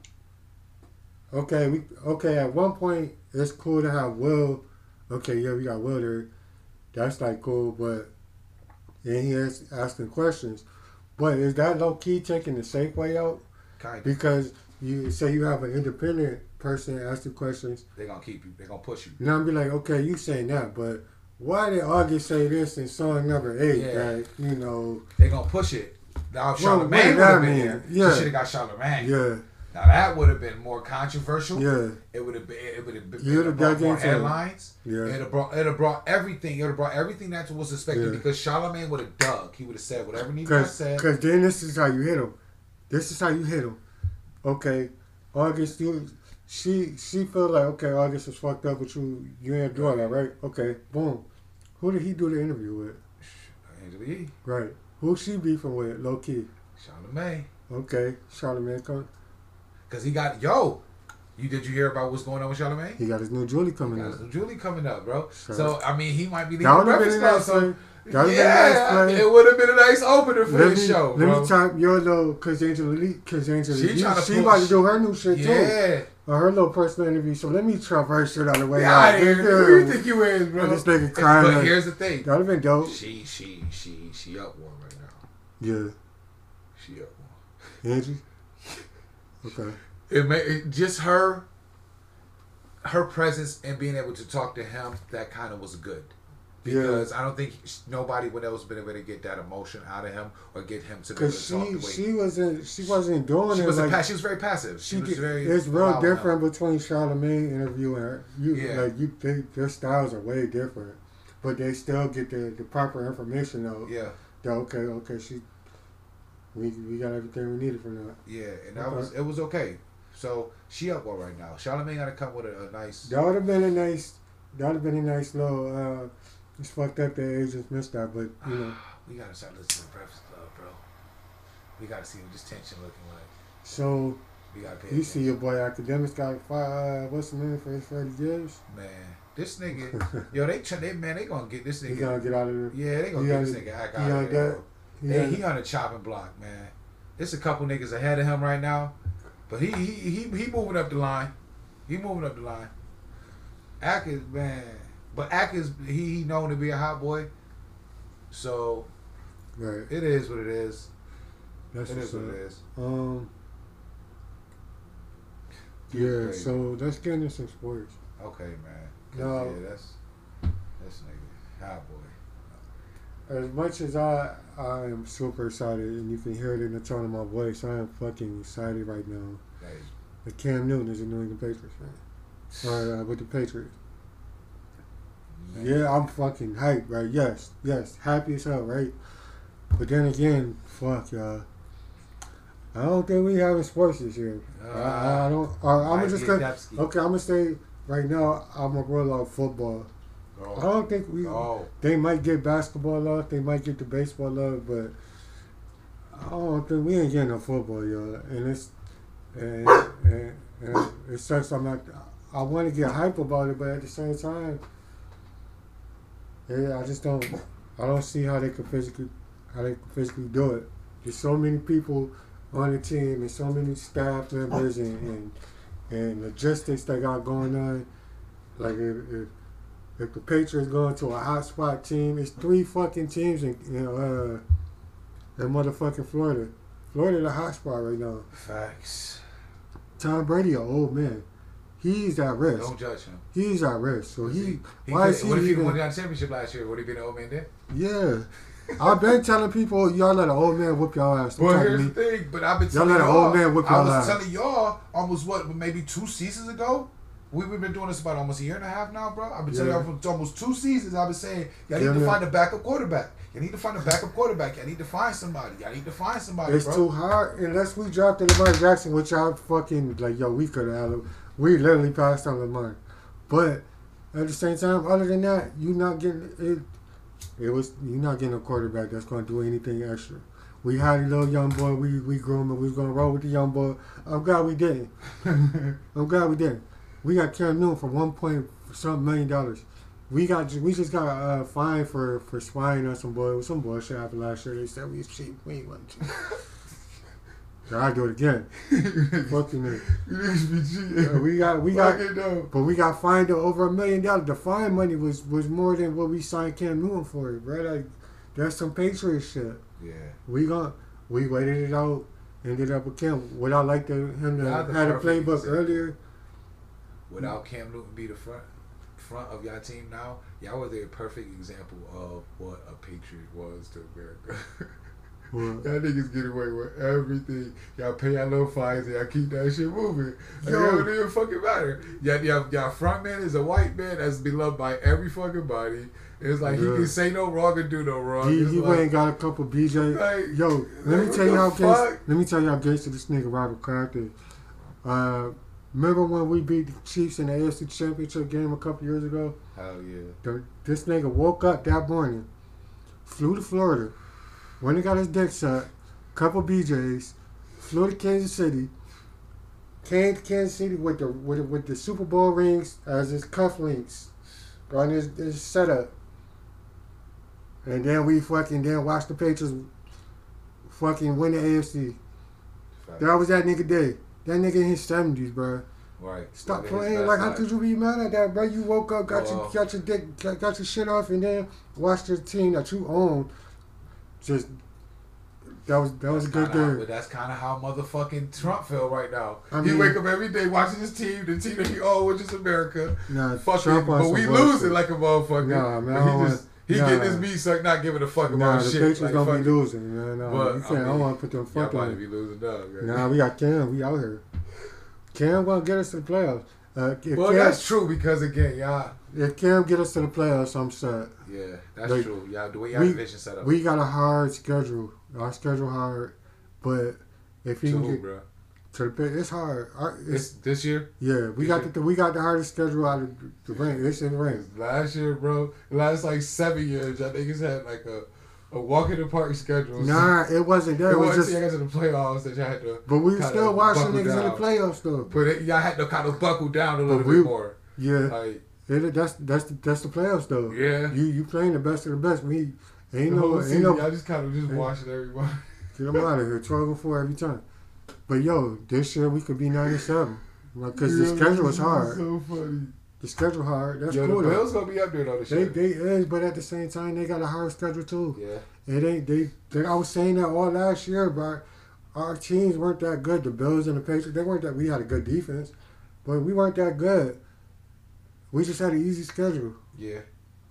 Okay, we okay. At one point, it's cool to have Will. Okay, yeah, we got Will there. That's like cool, but then he is asking questions. But is that low key taking the safe way out? Kind of. Because you say you have an independent person asking questions. They're gonna keep you. They're gonna push you. Now I'm be like, okay, you saying that, but why did August say this in song number eight? Yeah. That you know, They're gonna push it. Now if Well, what Charlamagne did would that have been mean? here, Yeah. she should have got Charlamagne. yeah, Now that would have been more controversial. yeah, It would have been. It would have been. You It would would've have brought dug more into it. headlines. yeah. It'd have brought. It'd have brought everything. It'd have brought everything that was expected Yeah. because Charlamagne would have dug. He would have said whatever needed to be Cause, said. Cause then this is how you hit him. This is how you hit him. Okay, August, you, she she feel like okay, August was fucked up, but you you ain't doing that, right? Okay, boom. Who did he do the interview with? Angela Yee, Right. Who she beefing with? Low key. Charlamagne, Okay, Charlamagne come. because he got yo. You did you hear about what's going on with Charlamagne? He got his new Julie He coming got out. his Julie coming up, bro. Sure. So I mean, he might be the That would have been Breakfast a Club. nice So play. That would have yeah, been a nice play. it would have been a nice opener for Let this me, show, let bro. me type your little, cause Angela Lee, cause Angela She Lee, tryna she pull- about to do her new shit too. yeah, Or her little personal interview. So let me chop her shit out of the way. get out of here. Who you Yeah. think you is, bro? This nigga crying. But like- here's the thing. That would have been dope. She she she she up one right now. Yeah. She up one. Angie? Okay. It may it, just her her presence and being able to talk to him, that kind of was good. Because I don't think nobody would else been able to get that emotion out of him or get him to be able Cause to talk she the way she wasn't she wasn't doing she it was. like a pa- she was very passive. She, she was did- very. it's real allowing him. different between Charlamagne interview and her. You Yeah. like you they, their styles are way different. But they still get the, the proper information though. Yeah, That okay, okay, she we we got everything we needed from that. yeah, and that Okay. was it was okay. So she up one right now. Charlamagne got to come with a, a nice. That would have been a nice that would have been a nice little uh it's fucked up that agents missed that, but you know. We gotta start listening to Breakfast Club, bro. We gotta see what this tension looking like. So We gotta pay you see attention. your boy Academics got five uh, what's the name for his thirty years? Man, this nigga, yo, they, try- they man, they gonna get this He nigga. gonna get out of there. Yeah, they gonna He get on- this nigga heck he out on of there. that- Bro. He Hey, on- he on the chopping block, man. There's a couple niggas ahead of him right now, but he he he, he moving up the line. He moving up the line. Ack is man, but Ack is he, he known to be a hot boy, so Right. it is what it is. That's It what's is what up. it is. Um Yeah, Yeah, crazy. so let's get into some sports. Okay, man. 'Cause, No. Yeah, that's that's nigga hot boy. as much as I I am super excited, and you can hear it in the tone of my voice, I am fucking excited right now. Hey, That Cam Newton is a New England Patriots fan, or uh, with the Patriots. man. Yeah, I'm fucking hyped, right? Yes, yes, happy as hell, right? But then again, fuck y'all. I don't think we having sports this year. Uh, I, I don't. Uh, I'm Mike just gonna. Gudepski. Okay, I'm gonna say right now. I'm gonna roll out football. I Oh, don't think we. oh, They might get basketball love. They might get the baseball love, but I don't think we ain't getting no football, y'all. And it's and, and, and it sucks. I'm not. I want to get hype about it, but at the same time, yeah, I just don't. I don't see how they could physically how they could physically do it. There's so many people on the team and so many staff members and and, and logistics that got going on. Like if, if if the Patriots going to a hot spot team, it's three fucking teams in, in uh in motherfucking Florida. Florida the hot spot right now. facts. Tom Brady, an old man. He's at risk. Don't judge him. He's at risk. So he, He why could- is he what if he even? won that championship last year? Would he been an old man then? Yeah, I've been telling people y'all let an old man whoop y'all ass. Don't Well, talk to here's me. the thing, but I've been Y'all telling let an y'all. old man whip I y'all was ass. telling y'all almost what, maybe two seasons ago. We've been doing this about almost a year and a half now, bro. I've been telling Yeah. y'all for almost two seasons. I've been saying y'all need Yeah, to man. find a backup quarterback. You need to find a backup quarterback. You need to find somebody. You need to find somebody, It's bro. too hard unless we drafted Lamar Jackson, which I fucking like. Yo, we could have. We literally passed on Lamar, but at the same time, other than that, you not getting it. It was you're not getting a quarterback that's going to do anything extra. We had a little young boy. We we groomed him. We was going to roll with the young boy. I'm glad we didn't. I'm glad we didn't. We got Cam Newton for one point some million dollars. We got we just got uh, fined for for spying on some boy. Some bullshit happened last year. They said we was cheap. We ain't want to. So I do it again. Fucking it. You need to be cheating. Yeah, we got we got. Fucking no. But we got fined over a million dollars. The fine money was, was more than what we signed Cam Newton for, bro. Like, that's some Patriot shit. Yeah. We gon' we waited it out, ended up with Cam. Would I like to, him to Y'all the had a perfect playbook example. earlier? Without Cam Newton be the front front of y'all team now, y'all were the perfect example of what a Patriot was to America. Well, Y'all niggas get away with everything. Y'all pay y'all little fines and y'all keep that shit moving. Like, Yo. it don't even fucking matter. Y'all, y'all, y'all front man is a white man that's beloved by every fucking body. It's like Yeah. he can say no wrong and do no wrong. he It's he like, went and got a couple B J. like, Yo, let me what tell you the how fuck? gangster. Let me tell you how gangster this nigga Robert Kraft is. Uh, remember when we beat the Chiefs in the A F C Championship game a couple years ago? Hell yeah. The, this nigga woke up that morning, flew to Florida, went and got his dick sucked, couple B Js, flew to Kansas City, came to Kansas City with the with, the- with the Super Bowl rings as his cufflinks on his, his setup. And then we fucking then watched the Patriots fucking win the A F C. That was that nigga day. That nigga in his seventies, bro. Right. Stop Living his playing. best Like, how life. could you be mad at that, bro? You woke up, got Well, your got your dick, got, got your shit off, and then watched your team that you own. Just that was that was a good That's kinda how- game. But that's kind of how motherfucking Trump feel right now. I he mean- wake up every day watching his team, the team that he owns, which is America. Nah, Fucking, Trump on but some we bullshit. losing like a motherfucker. Nah, man, But I don't he just he want- getting nah. his meat sucked, not giving a fuck Nah, about the shit. Patriots Like, gonna fuck be it. losing, man. Nah, But, you I can't. I, mean, don't want to put them Y'all fuck about to on. be losing dog. Right? Nah, we got Cam. We out here. Cam gonna get us to the playoffs. Uh, if, well, Cam, that's true because again, y'all. if Cam get us to the playoffs, I'm set. Yeah, that's Like, true. Y'all the way y'all we- division set up. We got a hard schedule. Our schedule hard, but if he to can who, get bro? to the pit, it's hard. Our- This It's, this year. yeah, we this got year? the we got the hardest schedule out of the ring. It's in the ring. Last year, bro. Last like seven years, y'all niggas had like a a walk in the park schedule. Nah, it wasn't that. It It was wasn't just. till y'all got to the playoffs that y'all had to. But we kinda still watching buckle niggas in the down. playoffs though. But it, y'all had to kind of buckle down a little But bit we- more. Yeah, Like, it, that's that's the, that's the playoffs though. yeah. You you playing the best of the best. We ain't The no whole ain't season, no y'all just kind of just ain't- watching everybody. get them out of here. Twelve and four every time. But yo, this year we could be nine and seven. Like, cause the Yeah, schedule is this hard. So funny. The schedule hard. That's Yo, cool the though. Bills gonna be up there though this They year. they is, but at the same time they got a hard schedule too. Yeah. It ain't they, they. I was saying that all last year, but our teams weren't that good. The Bills and the Patriots, they weren't that. We had a good defense, but we weren't that good. We just had an easy schedule. Yeah.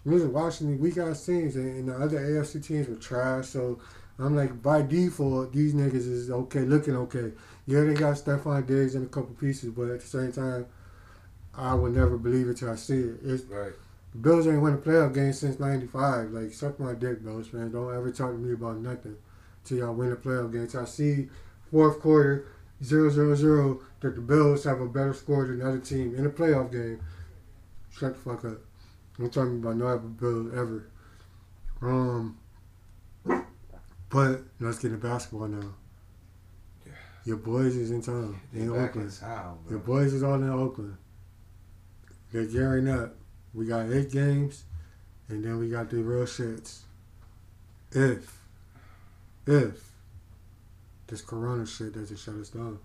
Listen, Washington, we got teams, and, and the other A F C teams were trash. So I'm like, by default, these niggas is okay, looking okay. Yeah, they got Stephon Diggs and a couple pieces, but at the same time, I would never believe it till I see it. It's, Right. the Bills ain't won a playoff game since ninety-five. Like, suck my dick, Bills, man. Don't ever talk to me about nothing till y'all win a playoff game. Till I see fourth quarter, zero zero zero, that the Bills have a better score than the other team in a playoff game. Shut the fuck up. I'm talking about no other Bills ever. Um, but let's get to basketball now. Yeah. Your boys is in town. They In back in Oakland. town, bro. Your boys is all in Oakland. They're gearing up. We got eight games, and then we got the real shits. If, if this Corona shit doesn't shut us down.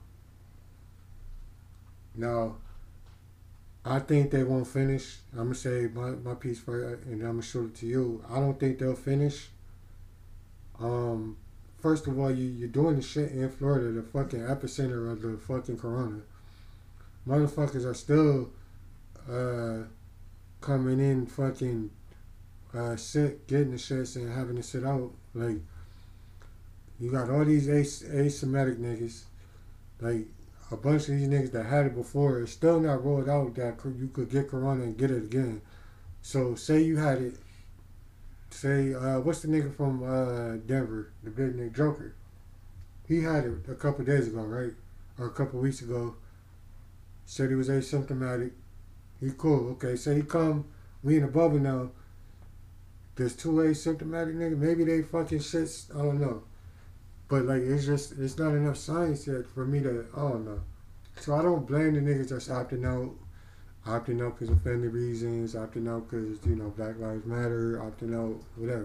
Now, I think they won't finish. I'm going to say my, my piece first, and I'm going to shoot it to you. I don't think they'll finish. Um, first of all, you, you're doing the shit in Florida, the fucking epicenter of the fucking Corona. Motherfuckers are still uh, coming in fucking uh, sick, getting the shits, and having to sit out. Like, you got all these as- asymmetric niggas. Like, a bunch of these niggas that had it before, it's still not rolled out that you could get Corona and get it again. So, say you had it, say, uh, what's the nigga from uh, Denver, the big nigga, Joker? He had it a couple days ago, right? Or a couple weeks ago. Said he was asymptomatic. He cool. Okay, say he come, we in the bubble now. There's two asymptomatic niggas. Maybe they fucking shits, I don't know. But, like, it's just, it's not enough science yet for me to, I don't know. So I don't blame the niggas that's opting out. Opting out because of family reasons. Opting out because, you know, Black Lives Matter. Opting out, whatever.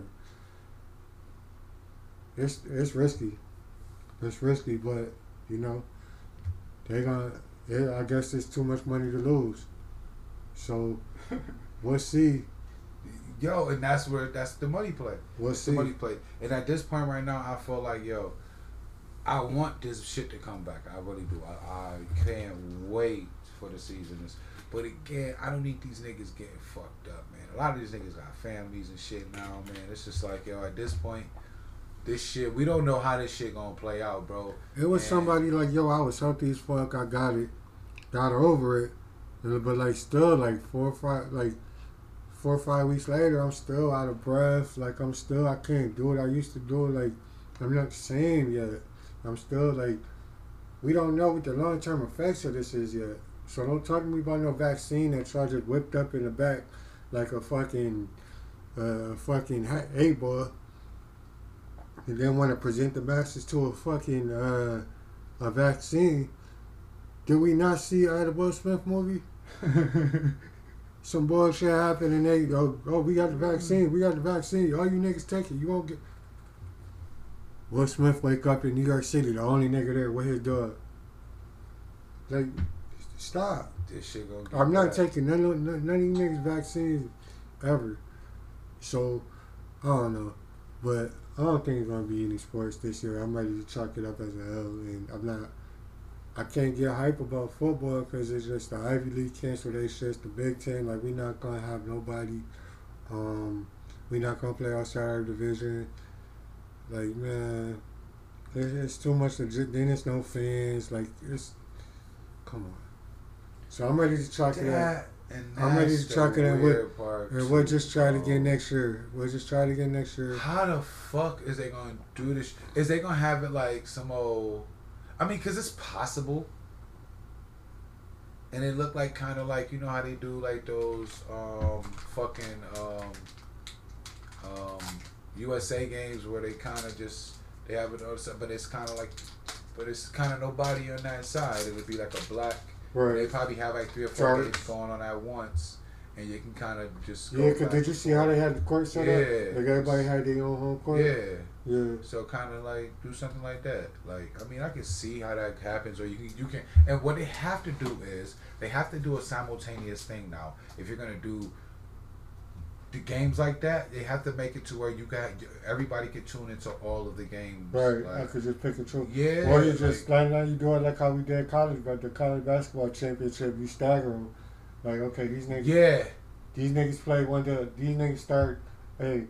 It's it's risky. It's risky, but, you know, they gonna, yeah, I guess it's too much money to lose. So, we'll see. Yo, and that's where that's the money play. We'll It's see. the money play. And at this point right now, I feel like, yo, I want this shit to come back. I really do. I, I can't wait for the season. But again, I don't need these niggas getting fucked up, man. A lot of these niggas got families and shit now, man. It's just like, yo, at this point, this shit, we don't know how this shit gonna play out, bro. It was And- somebody like, yo, I was healthy as fuck. I got it. Got over it. But, like, still, like, four or five, like, four or five weeks later, I'm still out of breath. Like, I'm still, I can't do it. I used to do it. Like, I'm not the same yet. I'm still, like, we don't know what the long-term effects of this is yet. So don't talk to me about no vaccine that y'all just whipped up in the back like a fucking, uh, fucking ha- eight-ball. And then want to present the masses to a fucking, uh, a vaccine. Did we not see uh, the Will Smith movie? Some bullshit happened and they go, oh, we got the vaccine, we got the vaccine. All you niggas take it, you won't get. Will Smith wake up in New York City, the only nigga there with his dog. Like, stop. This shit gonna get I'm not bad. taking none of, none none of these niggas vaccines ever. So, I don't know. But I don't think it's going to be any sports this year. I'm ready to chalk it up as a L. And I'm not. I can't get hype about football because it's just the Ivy League canceled their shit. The Big Ten, like, we not going to have nobody. Um, we not going to play outside our division. Like, man, it's, it's too much. To, then there's no fans. Like, it's, come on. So I'm ready to chalk it up. That, and I'm ready that's to the chalk it up with- weird part, And we'll too, just try it bro. again next year. We'll just try it again next year. How the fuck is they gonna do this? Is they gonna have it like some old? I mean, cause it's possible. And it looked like kind of like, you know how they do like those um fucking um um U S A games where they kind of just they have it, but it's kind of like, but it's kind of nobody on that side. It would be like a black. They Right. probably have like three or four Charts. games going on at once, and you can kind of just go Yeah, because back did you and see how they forth. had the court set Yeah. up? Like everybody had their own home court? Yeah. Yeah. So kind of like do something like that. Like, I mean, I can see how that happens, or you can, you can. And what they have to do is they have to do a simultaneous thing now. If you're gonna do the games like that, they have to make it to where you got everybody can tune into all of the games. Right. I Like, could just pick and choose. yeah. Or you just, like, like now you do it like how we did college, but the college basketball championship, you stagger them. Like, okay, these niggas. yeah. these niggas play one to these niggas start hey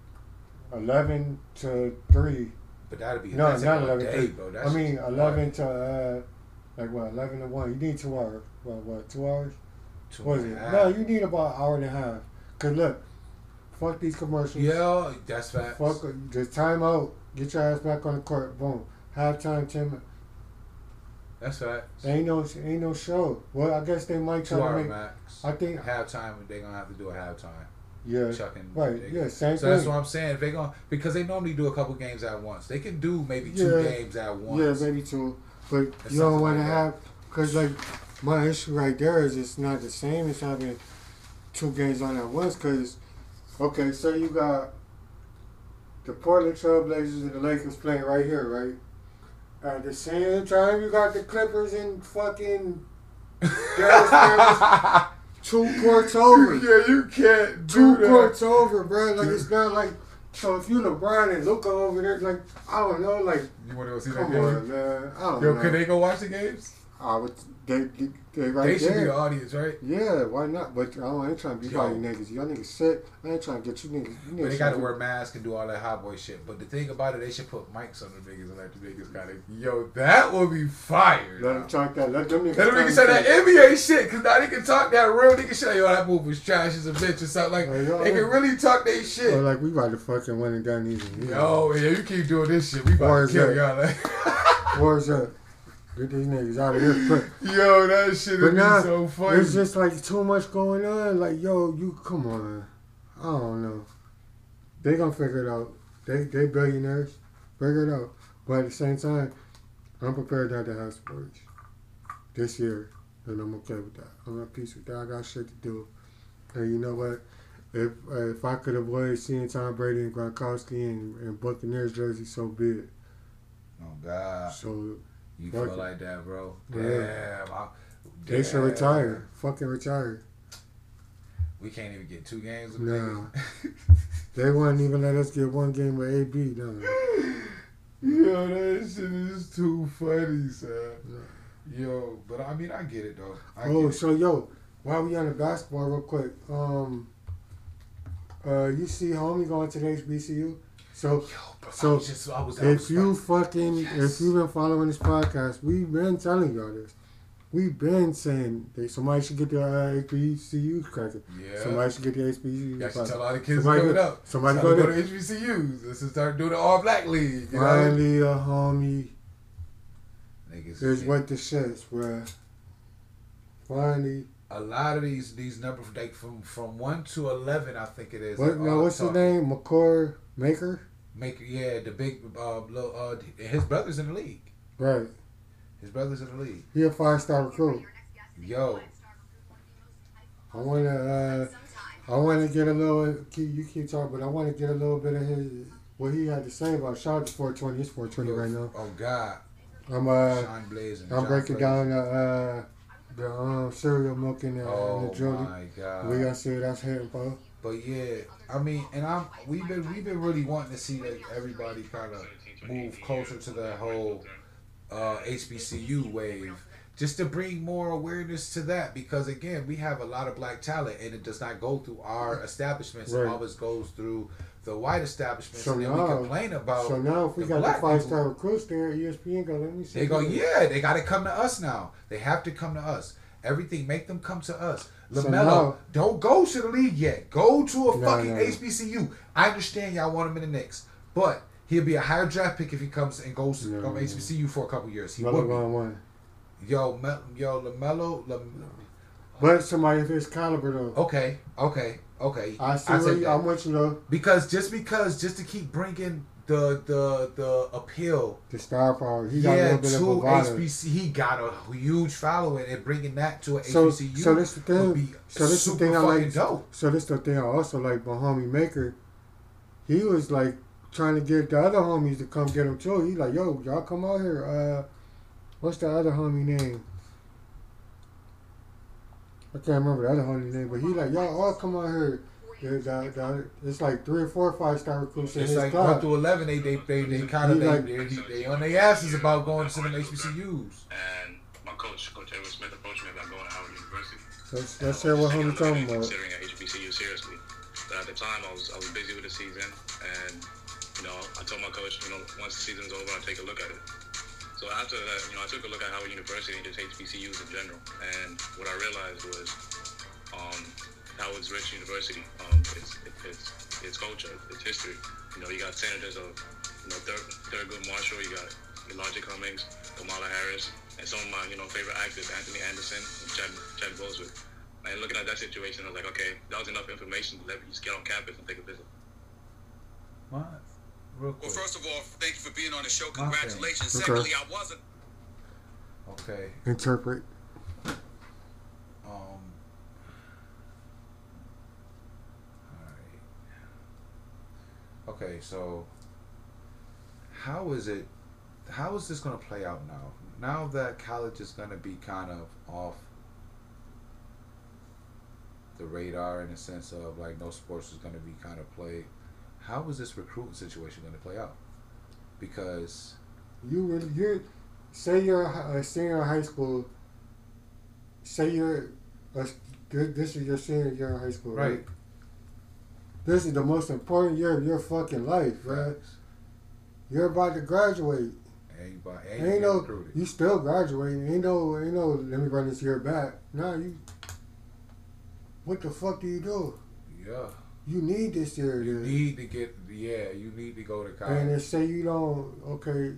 eleven to three. But that'd be No, that's not like eleven a to day, three. bro. I That's mean eleven to uh like what eleven to one. You need two hours. What what two hours? two What is and it? a half. No, you need about an hour and a half. Cause look, fuck these commercials. Yeah, that's facts. Fuck the time out. Get your ass back on the court. Boom. Halftime ten minutes. That's facts. Ain't no ain't no show. Well, I guess they might try Two to hour make. max. I think Halftime, they're gonna have to do a halftime. yeah. Chucking. Right. They, Yeah. Same So thing. that's what I'm saying. If they going because they normally do a couple games at once. They can do maybe two Yeah. games at once. Yeah, maybe two. But Or you don't something want to like that. have because like my issue right there is it's not the same as having two games on at once. Because okay, so you got the Portland Trailblazers and the Lakers playing right here, right? At the same time, you got the Clippers and fucking Dallas Mavericks two courts over. Yeah, you can't do Two that. courts over, bro. Like it's not like so. If you LeBron and Luka over there, like I don't know, like You want to go see that come game? on, man. I don't Yo, know. could they go watch the games? I would. They they, they right They should there. be the audience, right? Yeah, why not? But I, don't, I ain't trying to be Yo. all you niggas. Y'all niggas sick. I ain't trying to get you niggas. You But niggas they got to should- wear masks and do all that hot boy shit. But the thing about it, they should put mics on the niggas and let the niggas kind of, yo, that would be fire. Let them talk that. Let them niggas. Let them talk niggas say that shit. N B A shit, cause now they can talk that real nigga shit. Yo, that move was trash as a bitch or something. Like, Hey, yo, they can really talk their Or shit. like we about to fucking win and done easy. Yo, yeah, you keep doing this shit. We about Where's to kill that? y'all. Like, Where's up? Get these niggas out of here quick. yo, that shit But would be nah, so funny. it's just like too much going on. Like, yo, you come on. I don't know. They gonna figure it out. They they billionaires. Figure it out. But at the same time, I'm prepared not to have sports this year, and I'm okay with that. I'm at peace with that. I got shit to do. And you know what? If uh, if I could avoid seeing Tom Brady and Gronkowski and, and Buccaneers jersey, so be it. Oh God, So you Fuck feel it. like that, bro? Yeah. Damn, I, they should damn. retire. Fucking retire. We can't even get two games. Of No. niggas. They wouldn't even let us get one game with A B. No. Yo, that shit is too funny, son. Yo, but I mean, I get it though. I Oh, get it. so yo, while we on the basketball, real quick, um, uh, you see homie going to the H B C U? So, Yo, bro, I so was just, I was, I if was you fucking, Yes. if you've been following this podcast, we've been telling y'all this. We've been saying that somebody should get the uh, H B C U credit. yeah. Somebody should get the H B C U. Y'all should credit. tell all the kids Somebody coming go- up. somebody Tell them go go to there. H B C Us. Let's just start doing the all black league. You know? Finally, a homie Niggas, is what the shits, bruh. Finally. a lot of these these numbers, like from from one to eleven, I think it is. What, they're now, all what's his talking. name? McCord Maker? Make yeah, the big uh, little, uh, his brother's in the league. Right. His brother's in the league. He a five star recruit. Yo, I wanna uh I wanna get a little keep, you keep talking, but I wanna get a little bit of his what he had to say about Shout out to four twenty. It's four twenty right now. oh God, I'm uh Shine blazing. I'm Shine breaking blazing. down the uh the um cereal milk in the, in Oh the Jody. my God. We gotta see what that's hitting for. But yeah, I mean, and I'm we've been we've been really wanting to see like everybody kind of move closer to the whole uh, H B C U wave, just to bring more awareness to that. Because again, we have a lot of black talent, and it does not go through our establishments. Right. It always goes through the white establishments, So and then now- we complain about. So now if we the got the black five people. star recruits there, E S P N go let me see. They go, this. yeah, they got to come to us now. They have to come to us. Everything, make them come to us. So LaMelo, now- don't go to the league yet. Go to a No, fucking no. H B C U. I understand y'all want him in the Knicks, but he'll be a higher draft pick if he comes and goes to No, um, no. H B C U for a couple years. He Melo would going one. be. Yo, Me- yo, LaMelo, Lam- But somebody of his caliber though. okay, okay, okay. I see I where take you, that. I'm with you though. Because just because, just to keep bringing the the the appeal. The star power. He got a Yeah, little bit of to bravado. H B C, he got a huge following, and bringing that to an So, H B C U so this the would thing. be So this the super thing I fucking like. dope. So this the thing I also like. My homie Maker, he was like trying to get the other homies to come get him too. He like, yo, y'all come out here. Uh, what's the other homie name? I can't remember the other homie name, but he like, y'all all come out here. The, the, the, it's like three or four five star recruits in It's his like one club. through eleven. They they they, they kind He of they, like- they, they they on their asses about going to them H B C Us. And my coach, Coach Edward Smith, approached me about going to Howard University. Let's, let's hear what homie talking about. Considering a H B B C U seriously. But at the time, I was I was busy with the season, and you know, I told my coach, you know, once the season's over, I'll take a look at it. So after that, you know, I took a look at Howard University and just H B C Us in general, and what I realized was um, Howard's rich university. Um, it's, it's it's culture, it's history. You know, you got senators of, you know, Thur- Thurgood Marshall, you got Elijah Cummings, Kamala Harris, and some of my, you know, favorite actors, Anthony Anderson and Chad, Chad Boswick. And looking at that situation, I was like, okay, that was enough information to let me just get on campus and take a visit. What? Real quick. Well, first of all, thank you for being on the show. My Congratulations. Okay. Secondly, I wasn't. Okay. Interpret. Um. Alright. Okay, so how is it? How is this going to play out now? Now that college is going to be kind of off the radar in the sense of like no sports is going to be kind of played. How is this recruiting situation going to play out? Because You really, you're, say you're a senior in high school. Say you're, a, this is your senior year in high school, right? right, This is the most important year of your fucking life, right? You're about to graduate. ain't, by, Ain't, ain't no, recruited. you still graduating. Ain't no, ain't no. Let me run this year back. Nah, you. What the fuck do you do? Yeah, You need this year. you to, need to get. Yeah, you need to go to college. and then say you don't. Okay,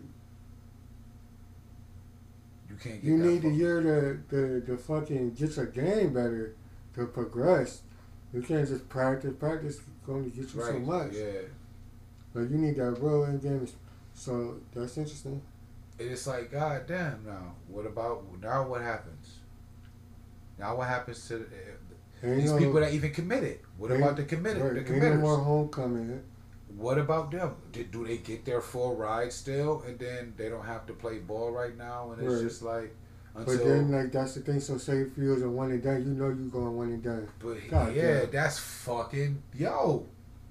you can't get. you that need the far. year to, to to fucking get your game better, to progress. You can't just practice. Practice is going to get you right. so much. Yeah, But you need that real in game. So that's interesting. and it's like, god damn. Now, what about now? What happens? Now, what happens to uh, Ain't these no, people that even committed? What ain't- about the committed? right, The ain't no committers? more homecoming. What about them? Did, do they get their full ride still, and then they don't have to play ball right now, and it's Right. just like until. But then, like, that's the thing. So, say if you was a one and done, you know you going one and done. But God yeah, damn. that's fucking yo.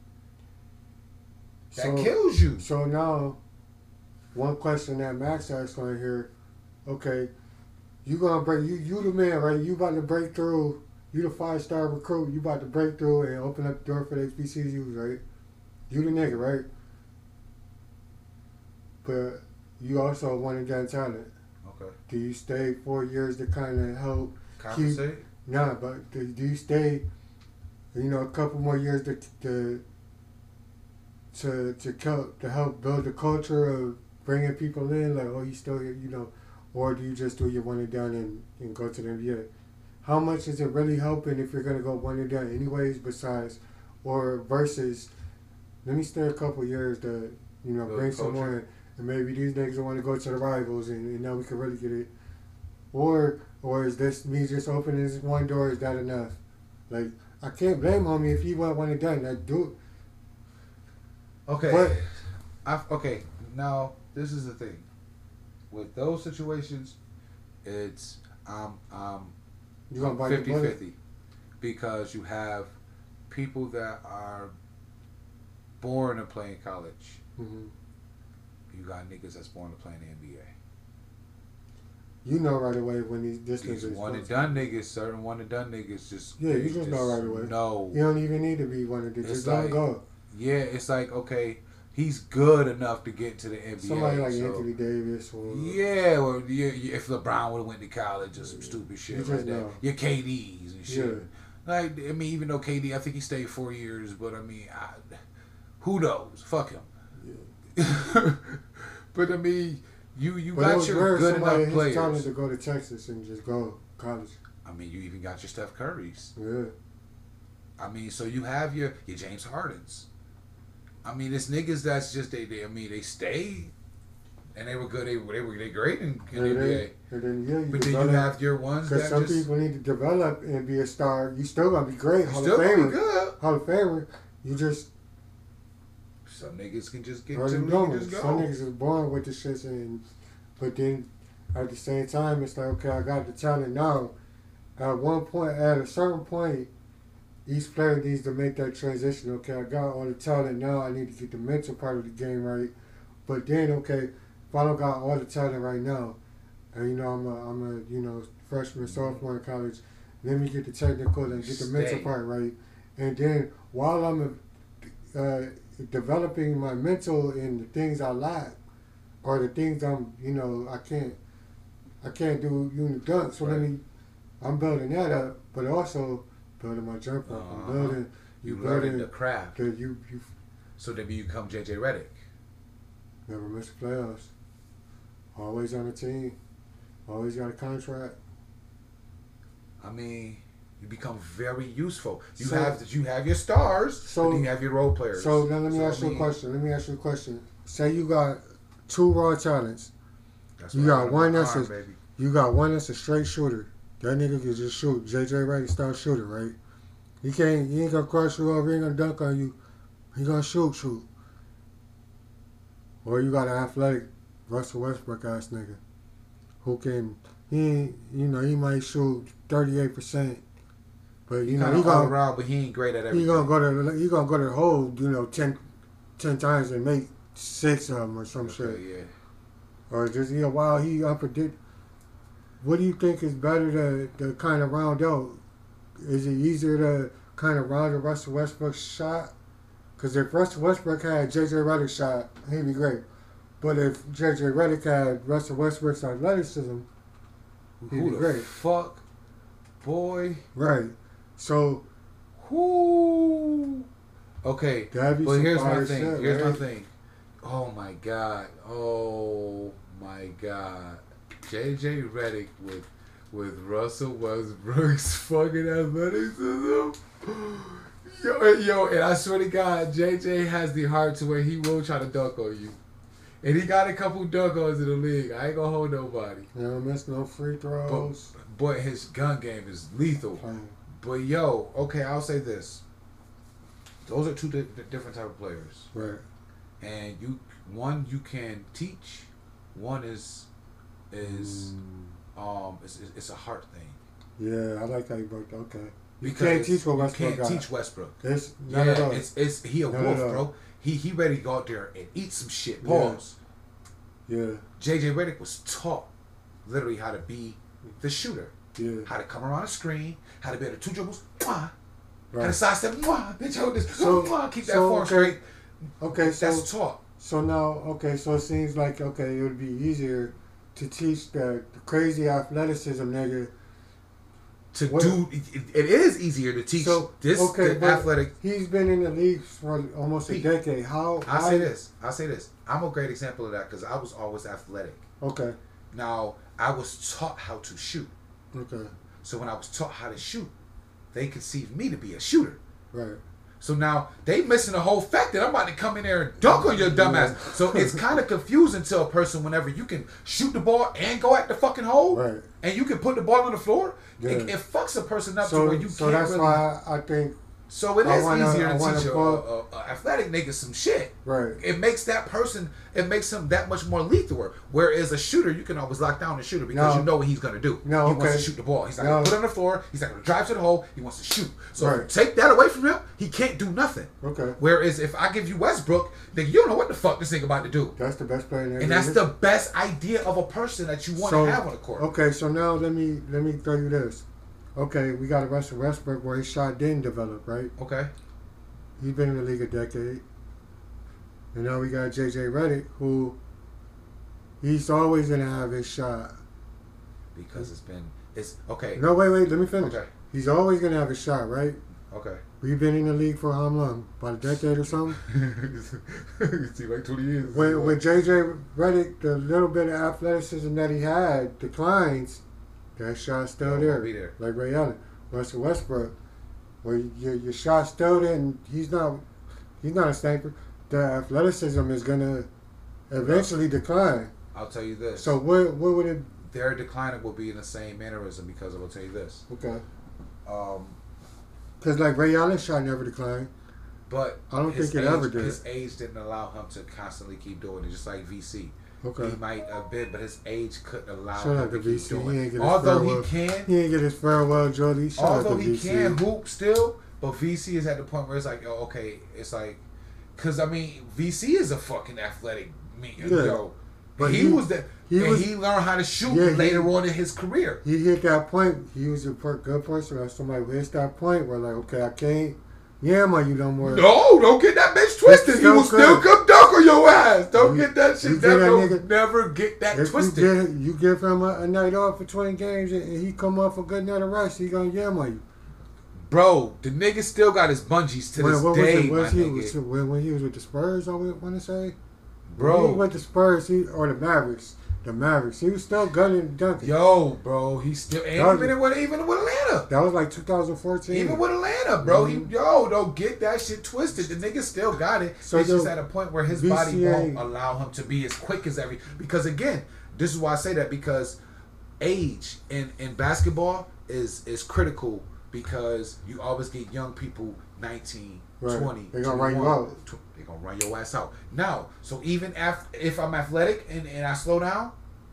That So, kills you. so now, one question that Max asked on here, okay, you gonna break you you the man, right? You about to break through. You the five star recruit. You about to break through and open up the door for the H B C Us, right? You the nigga, right? But you also a one and done talent. Okay. Do you stay four years to kind of help? Compensate. Nah, but do, do you stay? You know, a couple more years to to to to help to help build the culture of bringing people in. Like, oh, you still here, you know, or do you just do your one and done and, and go to the N B A? How much is it really helping if you're gonna go one and done anyways? Besides, or versus, let me stay a couple years to you know Build bring culture. someone in, and maybe these niggas want to go to the rivals and, and now we can really get it. Or or is this me just opening this one door? Is that enough? Like, I can't blame homie if he want one and done. Like, do Okay. But- I, okay. Now this is the thing. With those situations, it's um um you gonna bite the fifty bullet? fifty because you have people that are born to play in college. Mm-hmm. You got niggas that's born to play in the N B A. You know right away when these this These nigga one and is. done niggas, certain one and done niggas just Yeah, you they just know right away. No, You don't even need to be one of the. It's Just don't like- go. yeah, it's like okay, he's good enough to get to the N B A. Somebody like so- Anthony Davis or Yeah, or you, you, if LeBron would have went to college or some stupid shit You like just that. know. Your K Ds and shit. Yeah. Like I mean, even though K D, I think he stayed four years, but I mean, I, who knows? Fuck him. Yeah. But I mean, you you But it got was your rare good somebody enough his talent players. to go to Texas and just go college. I mean, you even got your Steph Currys. Yeah. I mean, so you have your your James Hardens. I mean, it's niggas that's just they. they I mean, they stayed, and they were good. They were they were they great in, in And the N B A. then, and then yeah, you But then you develop. have your ones Because that some just people need to develop and be a star. You still gonna be great. Hall still of gonna Famer. be good. Hall of Famer. You just Some niggas can just get to already the league going. and just go. Some niggas is born with the shits, and but then at the same time, it's like, okay, I got the talent now. At one point, at a certain point, each player needs to make that transition. Okay, I got all the talent now. I need to get the mental part of the game right. But then, okay, if I don't got all the talent right now, and you know I'm a I'm a you know freshman sophomore in college, let me get the technical and get the mental Stay. part right, and then while I'm uh, developing my mental in the things I lack, or the things I'm, you know, I can't, I can't do unit dunk. So Right. let me, I'm building that up, but also building my jump up. Uh-huh. I'm building, You you learning building the craft. the you you So then you become J J Redick. never miss the playoffs. Always on the team. Always got a contract. I mean, you become very useful. You So- have you have your stars, So- but then you have your role players. So now let me So, I ask you a mean, question. Let me ask you a question. Say you got two raw talents. that's You what I got got one in my that's arm, a- baby. You got one that's a straight shooter. That nigga can just shoot. J J Redick style shooter, right? He can't. He ain't gonna cross you over. He ain't gonna dunk on you. He gonna shoot, shoot. Or you got an athletic Russell Westbrook ass nigga who can. He ain't. You know he might shoot thirty eight percent, but you He know kind he of all gonna around, but he ain't great at everything. he gonna go to he gonna go to the hole. You know ten, ten times and make six of them or some Okay, shit. yeah. Or just, you know, while he unpredict. What do you think is better to, to kind of round out? Is it easier to kind of round out Russell Westbrook's shot? Because if Russell Westbrook had J J Redick's shot, he'd be great. But if J J Redick had Russell Westbrook's athleticism, he'd Who be the great. fuck, boy? Right. So, Whoo. Okay, that'd be but some here's my fire thing. shit, Here's my right? thing. Oh my god. Oh my god. J J Redick with with Russell Westbrook's fucking athleticism. Yo, yo, and I swear to God, J J has the heart to where he will try to dunk on you. And he got a couple dunk ons in the league. I ain't gonna hold nobody. You don't miss no free throws. But his gun game is lethal. Playing. But yo, okay, I'll say this. Those are two di- different type of players. Right. And you, one you can teach, one is is Mm. um it's, it's it's a heart thing. Yeah, I like how you broke that. Okay. You Because can't teach what you Westbrook can't got. teach Westbrook. It's not Yeah, at all. it's it's he a Not wolf, at all. bro. He he ready to go out there and eat some shit. Yeah. Pause. Yeah, J J Redick was taught literally how to be the shooter, yeah. how to come around a screen, how to be able to two dribbles, mwah, how to Right. sidestep, mwah, bitch, hold this, So- mwah, keep that so, form okay, straight. Okay, so That's taught. so now, okay, so it seems like, okay, it would be easier to teach the, the crazy athleticism nigga. To What- do it, it is easier to teach So, this okay, the but athletic. He's been in the league for almost a Pete, decade. How? I'll why- say this. I'll say this. I'm a great example of that because I was always athletic. Okay, Now I was taught how to shoot. okay, So when I was taught how to shoot, they conceived me to be a shooter. right. So now they missing the whole fact that I'm about to come in there and dunk on your dumbass. So it's kind of confusing to a person whenever you can shoot the ball and go at the fucking hole, Right. and you can put the ball on the floor. Yeah. It, it fucks a person up to So, where you so can't that's really. why I, I think, So it I is wanna- easier I to wanna teach a, pull- a, a athletic nigga some shit. right. It makes that person, it makes him that much more lethal. Whereas a shooter, you can always lock down the shooter because No. you know what he's gonna do. No, he wants okay. to shoot the ball. He's not No. gonna put it on the floor. He's not gonna drive to the hole. He wants to shoot. So if you Right. take that away from him, he can't do nothing. Okay, Whereas if I give you Westbrook, then you don't know what the fuck this nigga about to do. that's the best player in the And that's league. the best idea of a person that you want So- to have on the court. Okay, so now let me let me throw you this. Okay, we got a Russell Westbrook where his shot didn't develop, right? Okay. He's been in the league a decade. And now we got J J Redick, who he's always gonna have his shot. Because it's been, it's, okay. No, wait, wait, let me finish. Okay. He's always gonna have his shot, right? Okay. We've been in the league for how long? About a decade or something? See, like twenty years. When, when J J Redick, the little bit of athleticism that he had declines, that shot's still Yeah, it there. won't be there. Like Ray Allen. Russell Westbrook, where your, your shot's still there and he's not, he's not a sniper. The athleticism is going to eventually decline. I'll tell you this. So what, what would it, their decline will be in the same mannerism because I will tell you this. okay. Um, Because like Ray Allen's shot never declined. but I don't his think it age, ever did. His age didn't allow him to constantly keep doing it, just like V C. Okay. He might have been, but his age couldn't allow Shout him out to to keep V C. doing He ain't it. get his Although farewell. he can, He didn't get his farewell, Jody. Shout out although to he V C. can hoop still, but V C is at the point where it's like, oh, okay, it's like, because I mean, V C is a fucking athletic me, Yeah. yo. But he, he- was the, he and was- he learned how to shoot Yeah, he- later on in his career. He hit that point. He was a per- good person. Or somebody who hits that point where like, okay, I can't, yam on you no more. No, don't get that bitch twisted. He so will still good. come dunk on your ass. Don't You- get that you shit. get that Never, nigga- never get that If twisted. you give, you give him a, a night off for twenty games and he come off a good night of rest, he gonna yam on you. Bro, the nigga still got his bungees to When, this what was day, it? my Was he, nigga. was, when, when he was with the Spurs, I want to say? When he Bro, went to Spurs, he, or the Mavericks. The Mavericks. He was still gunning and dunking. yo, bro, he still and That- even with even with Atlanta. That was like two thousand fourteen. Even with Atlanta, bro, Mhm. he yo, don't get that shit twisted. The nigga still got it. So it's just the at a point where his B C A body won't allow him to be as quick as every. Because again, this is why I say that, because age in in basketball is is critical, because you always get young people nineteen, Right. twenty. They gonna run you twenty-one, out. tw- They gonna run your ass out. Now, so even af- if I'm athletic and, and I slow down,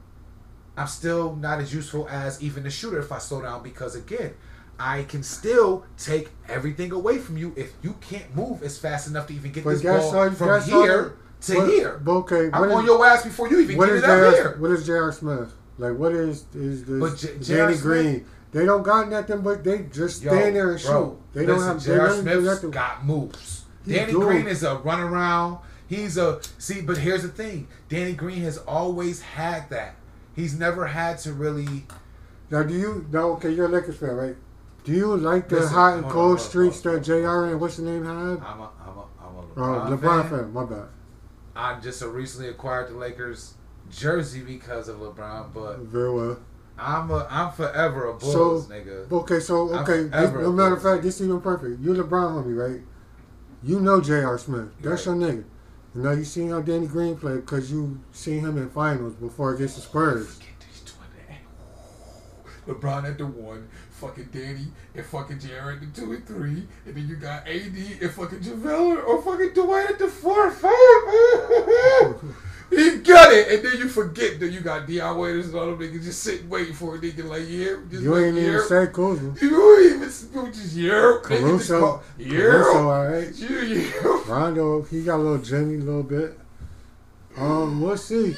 I'm still not as useful as even the shooter if I slow down, because again, I can still take everything away from you if you can't move as fast enough to even get But this that's ball all- from that's all here to What- here. but okay, I'm what on is- your ass before you even What get is it up J R here. What is J R. Smith? Like, what is is this But J- J R. Danny Smith- Green? They don't got nothing, but they just Yo, stand there and bro, shoot. They don't listen, have. J They R. don't do Smith's nothing. got moves. He Danny do. Green is a run around. He's a see, but here's the thing. Danny Green has always had that. He's never had to really. Now, do you? No, okay, you're a Lakers fan, right? Do you like the Listen, hot and hold on, cold hold on, streaks hold on, that J R and what's the name have? I'm a, I'm a, I'm a Oh, LeBron, LeBron fan. fan. My bad. I just recently acquired the Lakers jersey because of LeBron, but Very well. I'm a, I'm forever a So- Bulls nigga. Okay, so I'm okay. This, forever no matter of opposed. fact, this even perfect. You LeBron homie, right? You know J R. Smith. That's Right. your nigga. You know you seen how Danny Green played because you seen him in finals before against the Spurs. Forget these doing that. LeBron at the one, fucking Danny and fucking Jared at the two and three, and then you got A D and fucking JaVale or fucking Dwight at the four and five. He got it, and then you forget that you got Deion Waiters and all them niggas just sitting waiting for a nigga like, yeah, just You like, ain't even yeah. say Kuzma. You ain't even you just yeah, Caruso, yeah, Caruso, alright. yeah, yeah. Rondo, he got a little Jimmy, a little bit. Um, we'll see.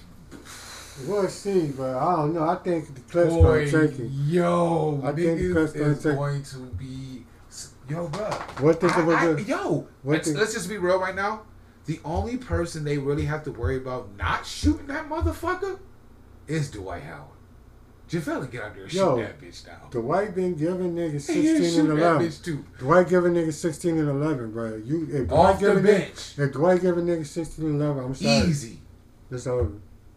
We'll see, but I don't know. I think the Clips Boy, gonna take it. yo, I think niggas Chris gonna is take- going to be, yo, bro. What think of I, I, a good? yo, What let's, think- let's just be real right now. The only person they really have to worry about not shooting that motherfucker is Dwight Howard. JaVale get out there and shoot Yo, that bitch down. Dwight been giving niggas He sixteen shoot and that eleven. bitch too. Dwight giving niggas sixteen and eleven, bro. You if Dwight Off the giving niggas, bench. if Dwight giving niggas sixteen and eleven, I'm sorry. Easy. It's over.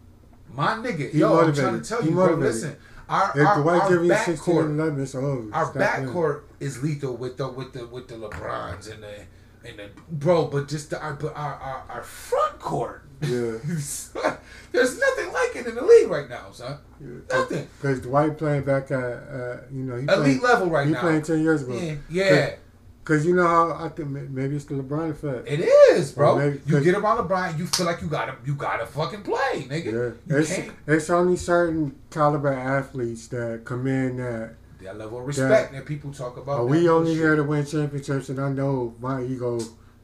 My nigga, He yo, I'm motivated. trying to tell He you, bro, motivated. listen. Our, If our, Dwight our giving you sixteen backcourt, and eleven, it's over. our Stop playing. backcourt is lethal with the with the with the LeBrons and the and the bro, but just the, our but our, our our front court. Yeah. There's nothing like it in the league right now, son. Nothing. Because Dwight playing back at, uh, you know, he Elite playing, level right he now. playing ten years ago. Yeah, yeah. Because you know how I think may- maybe it's the LeBron effect. It is, bro. Or maybe- you 'cause- get around LeBron, you feel like you gotta you gotta fucking play, nigga. Yeah, You it's, can't. it's only certain caliber athletes that come in that That level of respect that people talk about. oh, that we only bullshit. here to win championships, and I know my ego,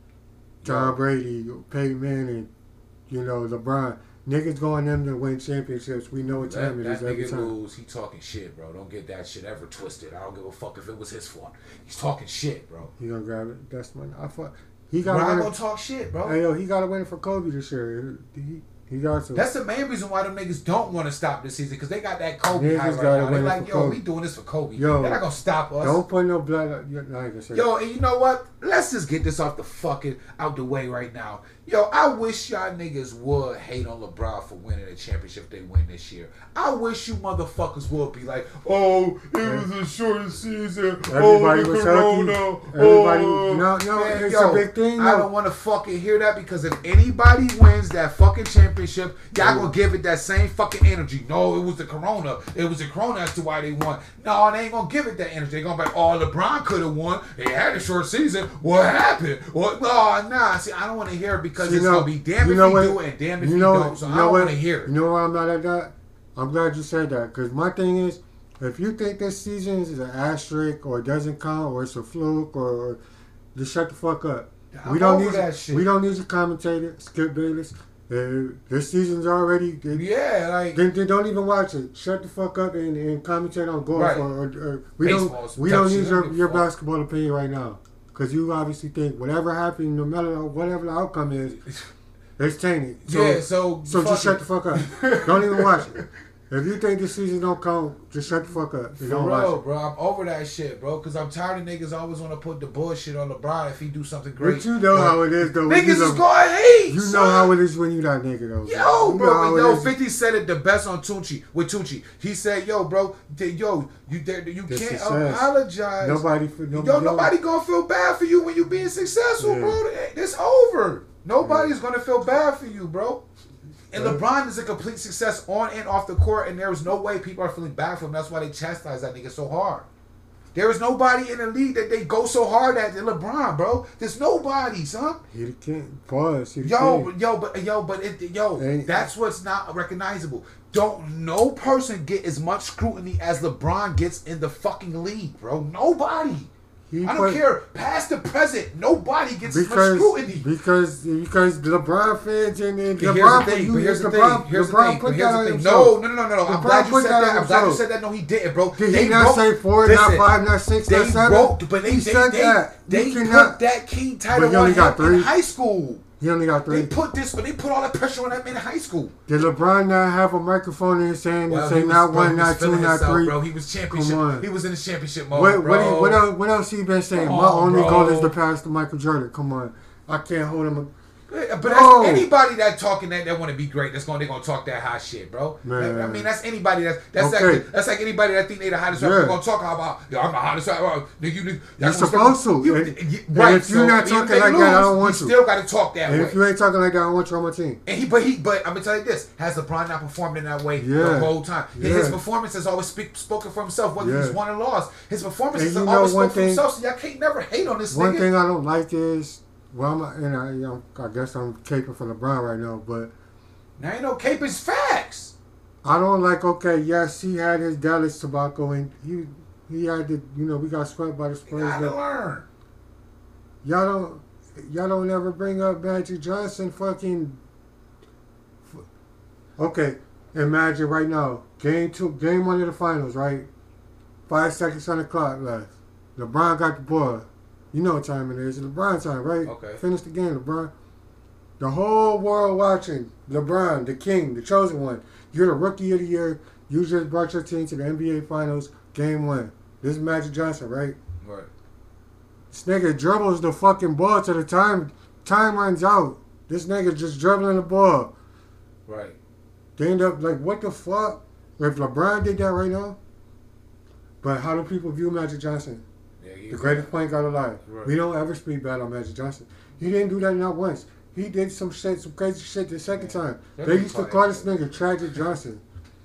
Tom Yo. Brady, Peyton Manning, you know LeBron. Niggas going them to win championships. We know what That, time it that is every nigga time. lose, he talking shit, bro. Don't get that shit ever twisted. I don't give a fuck if it was his fault. He's talking shit, bro. He gonna grab it. That's my. I fuck. He Bro, got I'm to win. gonna talk shit, bro. Hey yo, he got to win for Kobe this year. He he got to. That's the main reason why them niggas don't want to stop this season, because they got that Kobe Niggas high right gotta now. They're win it like, for yo, Kobe. we doing this for Kobe. Yo, They're not gonna stop us. Don't put no blood. You're not gonna say Yo, and you know what? Let's just get this off the fucking out the way right now. Yo, I wish y'all niggas would hate on LeBron for winning a championship they win this year. I wish you motherfuckers would be like, oh, it was a short season. Everybody oh, the was corona. healthy. Everybody, oh. no, no, Man, it's yo, a big thing. I though. don't want to fucking hear that, because if anybody wins that fucking championship, y'all gonna give it that same fucking energy. No, it was the corona. It was the corona as to why they won. No, they ain't gonna give it that energy. They gonna be like, oh, LeBron could have won. They had a short season. What happened? What? No, nah. See, I don't want to hear it, because You it's know- gonna be damn you if know he what- do and damn if you he know, don't. So you I know don't what? want to hear it. You know why I'm not at that? I'm glad you said that, because my thing is, if you think this season is an asterisk or it doesn't count or it's a fluke or, or just shut the fuck up. I'm we don't over need that you, shit. we don't need your commentator, Skip Bayless. Uh, this season's already. They, Yeah, like they, they don't even watch it. Shut the fuck up and, and commentate on golf Right. or, or, or we Baseball's don't we don't dumb need shit. your, Don't give a your fuck. basketball opinion right now. because you obviously think whatever happened, no matter whatever the outcome is, it's tainted. So, yeah, so so fuck just shut it. the fuck up. Don't even watch it. If you think this season don't count, just shut the fuck up. For You don't real, watch it. bro. I'm over that shit, bro. Because I'm tired of niggas always want to put the bullshit on LeBron if he do something great. But you know But how it is, though. when Niggas you is know- going to hate. You know son. how it is when you that nigga, though. Yo, You know bro, how it yo, is. fifty said it the best on Tunchi with Tunchi. He said, "Yo, bro, th- yo, you there, you The can't success. apologize. Nobody for no, yo, nobody gonna feel bad for you when you being successful, Yeah. bro. It's over. Nobody's gonna feel bad for you, bro." And Yeah. LeBron is a complete success on and off the court, and there is no way people are feeling bad for him. That's why they chastise that nigga so hard. There is nobody in the league that they go so hard at than LeBron, bro. There's nobody, son. He the king. Pause. He the Yo, king. yo, but yo, but it, yo, Ain't- that's what's not recognizable. Don't no person get as much scrutiny as LeBron gets in the fucking league, bro. Nobody. He I don't put- care, past the present, nobody gets as much Because scrutiny. because because LeBron fans and, and Okay, here's LeBron the thing. you But here's the LeBron, thing. Here's the LeBron thing. put But here's that on the thing. himself. No, no, no, no, no. I'm LeBron glad you put said that that. on I'm glad you himself. said that. No, he didn't, bro. Did They he not broke- say four, listen, not five, not six, They not seven? broke, but they he they, said they, that. they You put cannot. that King But title he on only him got in three. high school. He only got They three. put this, but they put all that pressure on him in high school. Did LeBron not have a microphone in his hand and Well, say he was- not bro, he one, was not two, feeling not himself, three? bro. He was championship. Come on. He was in the championship mode, What, what, bro. he- what, else, what else he been saying? Come My on, only bro. goal is to pass to Michael Jordan. Come on. I can't hold him. But No. that's anybody that talking that that want to be great. That's going they gonna talk that high shit, bro. Man. I mean, that's anybody that's that's Okay. like that's like anybody that think they the hottest rapper. Yeah. They're gonna talk about yo, I'm the hottest rapper. Nigga, you, nigga, You're that's what's supposed gonna- to. You, And- you- and right? if you're not even talking they like that, I don't want you. you. Still got to talk that And way. if you ain't talking like that, I want you on my team. And he, but he, but I'm gonna tell you this: has LeBron not performed in that way the Yeah. whole time? Yeah. His performance has always speak, spoken for himself, whether Yeah. he's won or lost. His performance And has you know always one spoken for thing- himself. So y'all can't never hate on this One nigga. thing I don't like is, well, I'm, and I, you know, I guess I'm caping for LeBron right now, but Now ain't no cape is facts. I don't like, okay, yes, he had his Dallas tobacco, and he he had the, you know, we got swept by the You Spurs. gotta but learn. Y'all don't, y'all don't ever bring up Magic Johnson fucking. Okay, imagine right now, game two, game one of the finals, right? Five seconds on the clock left. LeBron got the ball. You know what time it is. It's LeBron time, right? Okay. Finish the game, LeBron. The whole world watching LeBron, the king, the chosen one. You're the rookie of the year. You just brought your team to the N B A Finals, game one. This is Magic Johnson, right? Right. This nigga dribbles the fucking ball to the time time runs out. This nigga just dribbling the ball. Right. They end up like, what the fuck? If LeBron did that right now. But how do people view Magic Johnson? Yeah, he- The greatest point guard alive. Right. We don't ever speak bad on Magic Johnson. He didn't do that not once. He did some shit, some crazy shit the second time. That They nigga used to probably- call this nigga Tragic Johnson.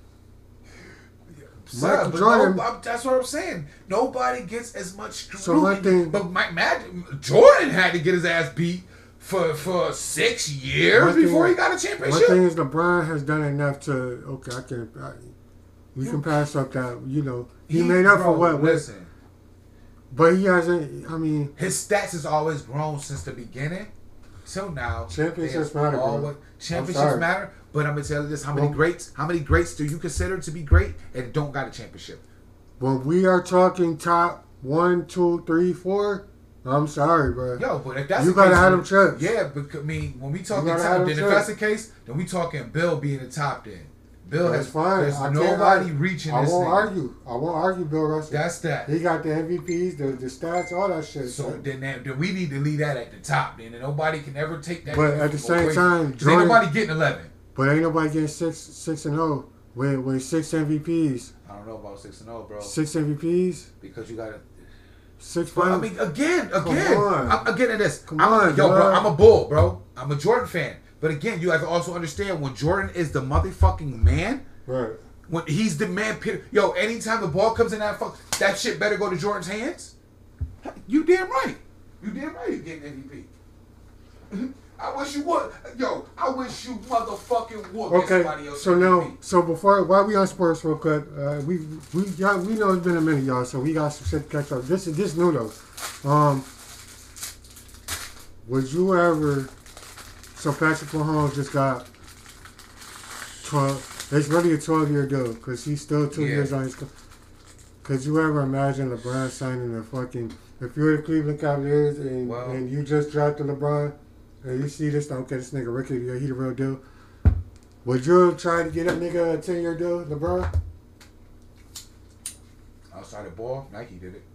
Son, Michael but Jordan- no, I'm- that's what I'm saying. Nobody gets as much scrutiny. So my thing- but Mike Magic, Jordan had to get his ass beat for for six years One thing- before he got a One championship. thing is LeBron has done enough to, okay, I can, I, we can pass up that, you know, he, made up bro, for what, what, Listen, but he hasn't, I mean, his stats has always grown since the beginning. So now Championships they matter, bro. always- I'm Championships sorry. matter. But I'm gonna tell you this: how many Well- greats? How many greats do you consider to be great and don't got a championship? when we are talking top one, two, three, four, I'm sorry, bro. Yo, but if that's You the gotta case, have them chips. Yeah, because I mean, when we talking gotta top, have then them if that's the chips. case, then we talking Bill being the top. Then Bill That's has fine. There's I can't nobody argue. reaching I this. won't nigga. argue. I won't argue, Bill Russell. That's that. He got the M V Ps, the, the stats, all that shit. So So, then, that, then we need to leave that at the top. Then and nobody can ever take that. But away at the from same away. time, 'Cause Jordan- ain't nobody getting eleven. but ain't nobody getting six, six and zero with with six M V Ps, I don't know about six and zero, bro. six M V Ps, Because you got to. six But I finals. mean, again, Come again, on. I'm, again, at this. Come I'm, on, yo, bro. dog. I'm a bull, bro. I'm a Jordan fan. But again, you have to also understand when Jordan is the motherfucking man. Right. When he's the man, period. Yo, anytime the ball comes in that fuck, that shit better go to Jordan's hands. You damn right. You damn right. You're getting M V P. I wish you would. Yo, I wish you motherfucking would. get Okay, somebody else so M V P. now, so before, while we on sports real quick, uh, we we y'all, we know it's been a minute, y'all, so we got some shit to catch up. This is this new though. Um, would you ever? So Patrick Mahomes just got twelve. It's really a twelve year deal because he's still two Yeah. years on his. co- Could you ever imagine LeBron signing a fucking if you're the Cleveland Cavaliers and, Well- and you just drafted LeBron and you see this, okay, this nigga Ricky, yeah, he the real deal. Would you try to get that nigga a ten year deal, LeBron? Outside the ball, Nike did it.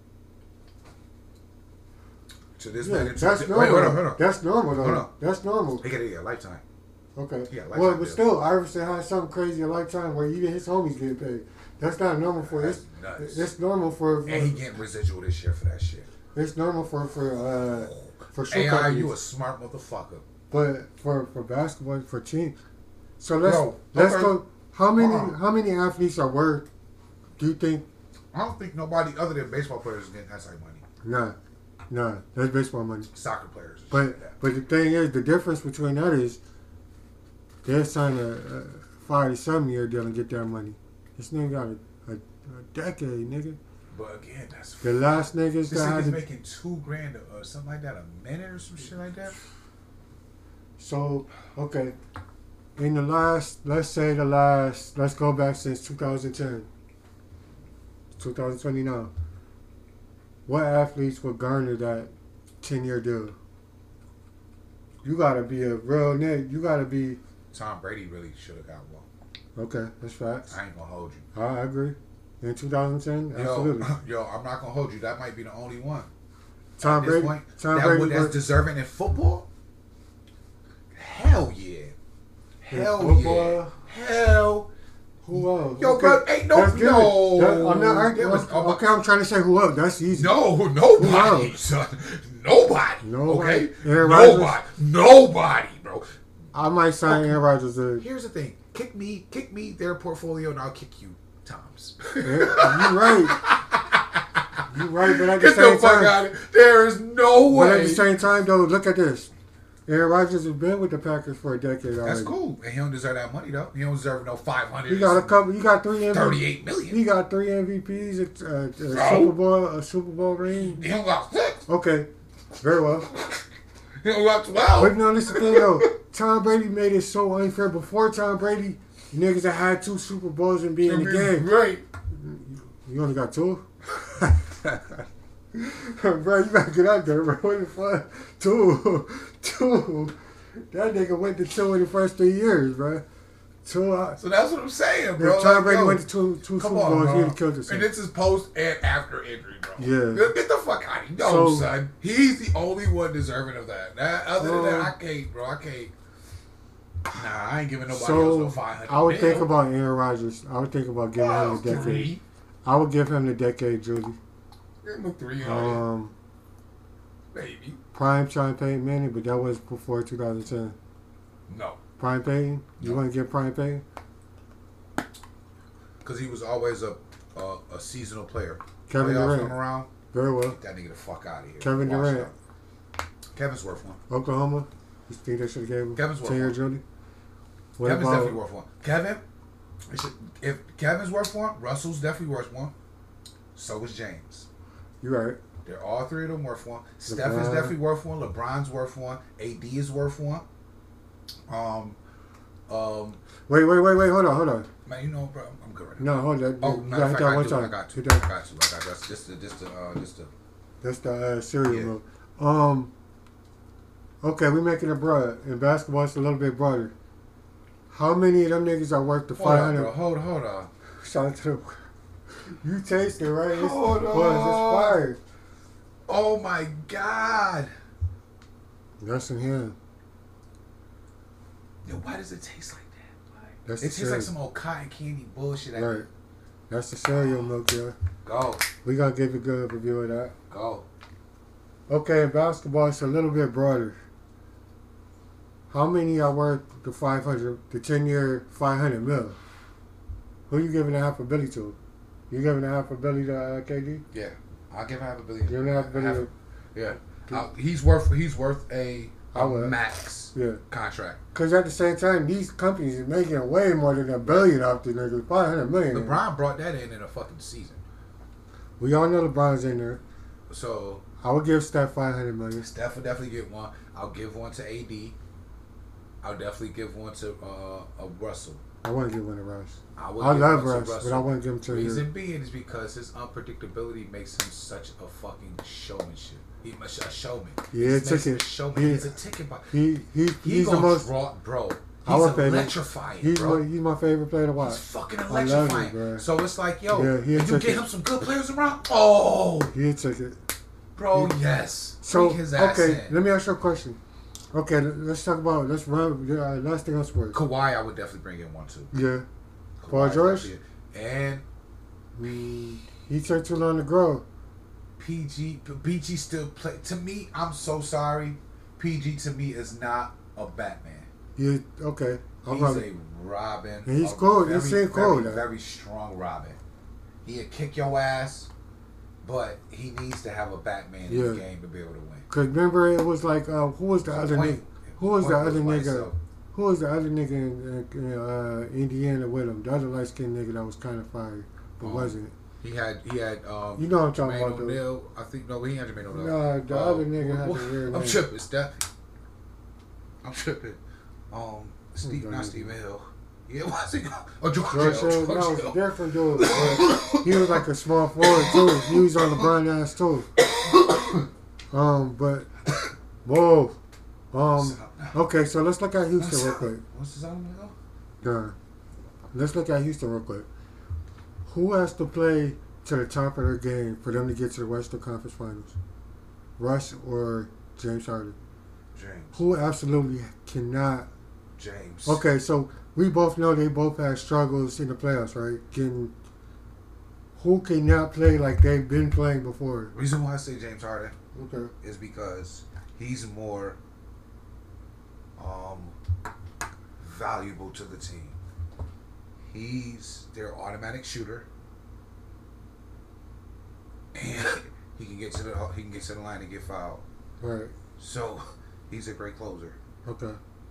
To this Yeah, man, that's wait, normal. hold on, hold on. That's normal though. Hold on. That's normal. He got a lifetime. Okay. Yeah, lifetime well, but deal. still, Iverson had something crazy a lifetime where even his homies getting paid. That's not normal for That's it's, nuts. it's normal for, for And he getting residual this year for that shit. it's normal for for uh for shoe A I, companies. you a smart motherfucker. But for for basketball, for team. So let's Bro, let's okay. go. How many Hold on. how many athletes are worth? Do you think? I don't think nobody other than baseball players is getting that type of money. Nah, nah. That's baseball money. Soccer players. and shit But like that. but the thing is, the difference between that is they're signing a, a five to seven year deal and get that money. This nigga got a, a, a decade, nigga. But again, that's The last niggas this that had nigga's to, making two grand or something like that a minute or some shit like that. so okay. In the last, let's say the last, let's go back since two thousand ten, two thousand twenty now. What athletes would garner that ten year deal? You gotta be a real nigga. You gotta be, Tom Brady really should have got one. okay, that's facts. I ain't gonna hold you. I agree. In two thousand ten, absolutely. Yo, yo, I'm not gonna hold you. That might be the only one. Tom At this Brady, point, Tom that Brady, would, that's worked deserving in football. Hell yeah. in Hell football. yeah. Hell. Who else? Yo, Okay, bro, ain't no, that's good. no. That- I'm not arguing. There was- Okay, I'm trying to say who else. That's easy. No, nobody, else? son. Nobody. Nobody. Okay? Aaron Rodgers? Nobody. Nobody, bro. I might sign Aaron Rodgers. To, Here's the thing. Kick me, kick me their portfolio, and I'll kick you, Toms. you're right. You're right, but at the Get the same fuck time, out of here. There is no but at way. the same time, though, look at this. Aaron Rodgers has been with the Packers for a decade already. That's cool. And he don't deserve that money, though. He don't deserve no five hundred. He got a couple. He got three M V Ps. thirty-eight million. He got three M V Ps, a, a, a Bro. Super Bowl, a Super Bowl ring. He don't got six. Okay, very well. He don't got twelve. But no, this is the thing though. Tom Brady made it so unfair. Before Tom Brady, niggas that had two Super Bowls and be in the game. Great. You only got two? Bro, you gotta get out there, bro. What the fuck? Two. Two. That nigga went to two in the first three years, bro. Two. Uh, So that's what I'm saying, bro. if Tom Like, Brady yo, went to two, two Super come on, Bowls, bro. he'd have killed himself. And this is post and after injury, bro. Yeah. Get get the fuck out of here. No, So- son. He's the only one deserving of that. that other than that, Um, I can't, bro. I can't. Nah, I ain't giving nobody else So, no five hundred. I would think about Aaron Rodgers. I would think about giving him oh, the decade. three. I would give him the decade, Julie. Give him a three on Um, it, baby. prime Sean Payton Manning, but that was before two thousand ten. No. Prime Payton? You No. want to give Prime Payton? Because he was always a, a a seasonal player. Kevin Playoffs Durant. come around, Very well. get that nigga the fuck out of here. Kevin Washed Durant. up. Kevin's worth one. Oklahoma? You think they should have gave him Kevin's worth ten year one. Julie? What Kevin's about definitely worth one. Kevin, it should- if Kevin's worth one, Russell's definitely worth one. So is James. you right? They're all three of them worth one. Steph is LeBron. definitely worth one. LeBron's worth one. A D is worth one. Um, um, Wait, wait, wait, wait. Hold on, hold on. man, you know, bro, I'm good right now. No, hold on. Oh, You matter gotta of hit fact, that I one do. time. I got to. Hit I that. got to. I got to. That's just the, just the, uh, just the. That's the uh, serial Yeah. mode. Um. Okay, we making it broad. In basketball, it's a little bit broader. How many of them niggas are worth the Hold five on, hundred? bro. Hold, hold on. Shout out to the. You taste it, right? It's, Hold boy, it's on. expired. Oh my God. That's in here. Yo, why does it taste like that? Why? That's It the tastes like cereal. some old cotton candy bullshit. Right. That's the cereal milk, yeah. Go, We gotta give a good review of that. go. Okay, in basketball, it's a little bit broader. How many are worth the five hundred, the ten year five hundred mil? Who you giving a half a billy to? You giving a half a billy to uh, K D? Yeah, I'll give him half a billion. Giving a half a billy Half to, Yeah, I'll- he's worth he's worth a, I a would. max yeah. contract. Because at the same time, these companies are making way more than a billion off the niggas. five hundred million. LeBron brought that in in a fucking season. We all know LeBron's in there. So I would give Steph five hundred million. Steph will definitely get one. I'll give one to A D. I'll definitely give one to uh, uh Russell. I wouldn't give one to Russ. I, would I give love one to Russ, Russell. but I wouldn't give him to you. Reason being is because his unpredictability makes him such a fucking showmanship. He's a showman. Yeah, He it's makes him ticket. a showman. He- He's a ticket box. He he He he's the gonna most. draw, bro. I would He's say that. electrifying, He's bro. my, he's my favorite player to watch. He's fucking I love it, electrifying. bro. So it's like, yo, Yeah, he a and you ticket. get him some good players around. Oh, He a ticket. bro, yes. So Bring his ass okay, in. let me ask you a question. Okay, let's talk about let's run. Uh, last thing on sports. Kawhi, I would definitely bring in one too. Yeah, Kawhi Paul George? definitely. And mm, he took too long to grow. P G, P G still play. To me, I'm so sorry. P G to me is not a Batman. Yeah, okay. I'm He's probably, a Robin. And he's a cold. He Very, seem cold, Very, though. very strong Robin. He'll kick your ass, but he needs to have a Batman in Yeah. the game to be able to win. Cause remember it was like uh, who was the other Point- nigga? Who was the point other was nigga? myself. Who was the other nigga in, in uh, Indiana with him? The other light skinned nigga that was kind of fire, but Um, wasn't. He had he had um, You know what I'm talking Jermaine about, though. O'Neal. I think no, he had Jermaine O'Neal. Nah, the Uh, other nigga had what- the weird I'm name. tripping, Steph. I'm tripping. Um, Steve, Who's not that Stephen nigga? Hill. Yeah, what's he? Oh, George George Hill. Hill, George no, it's Hill. a different dude. But he was like a small forward too. He was on the brown ass too. Um, but whoa. Um, okay, so let's look at Houston real quick. What's his name? Yeah. Let's look at Houston real quick. Who has to play to the top of their game for them to get to the Western Conference Finals? Russ or James Harden? James. Who absolutely cannot. James. Okay, so we both know they both had struggles in the playoffs, right? Getting who cannot play like they've been playing before. Reason why I say James Harden Okay. is because he's more um, valuable to the team. He's their automatic shooter, and he can get to the he can get to the line and get fouled. Right. So he's a great closer. Okay.